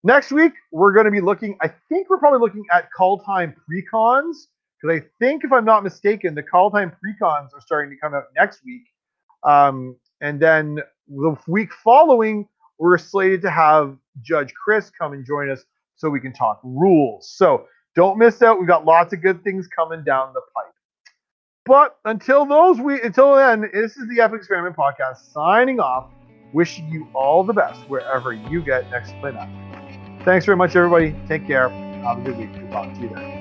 Next week, we're going to be looking, I think we're probably looking at call time precons, because I think, if I'm not mistaken, the call time precons are starting to come out next week. And then the week following, we're slated to have Judge Chris come and join us so we can talk rules. So don't miss out. We've got lots of good things coming down the pipe. But until then, this is the Epic Experiment Podcast signing off, wishing you all the best wherever you get next to play Magic. Thanks very much, everybody. Take care. Have a good week. We'll talk to you then.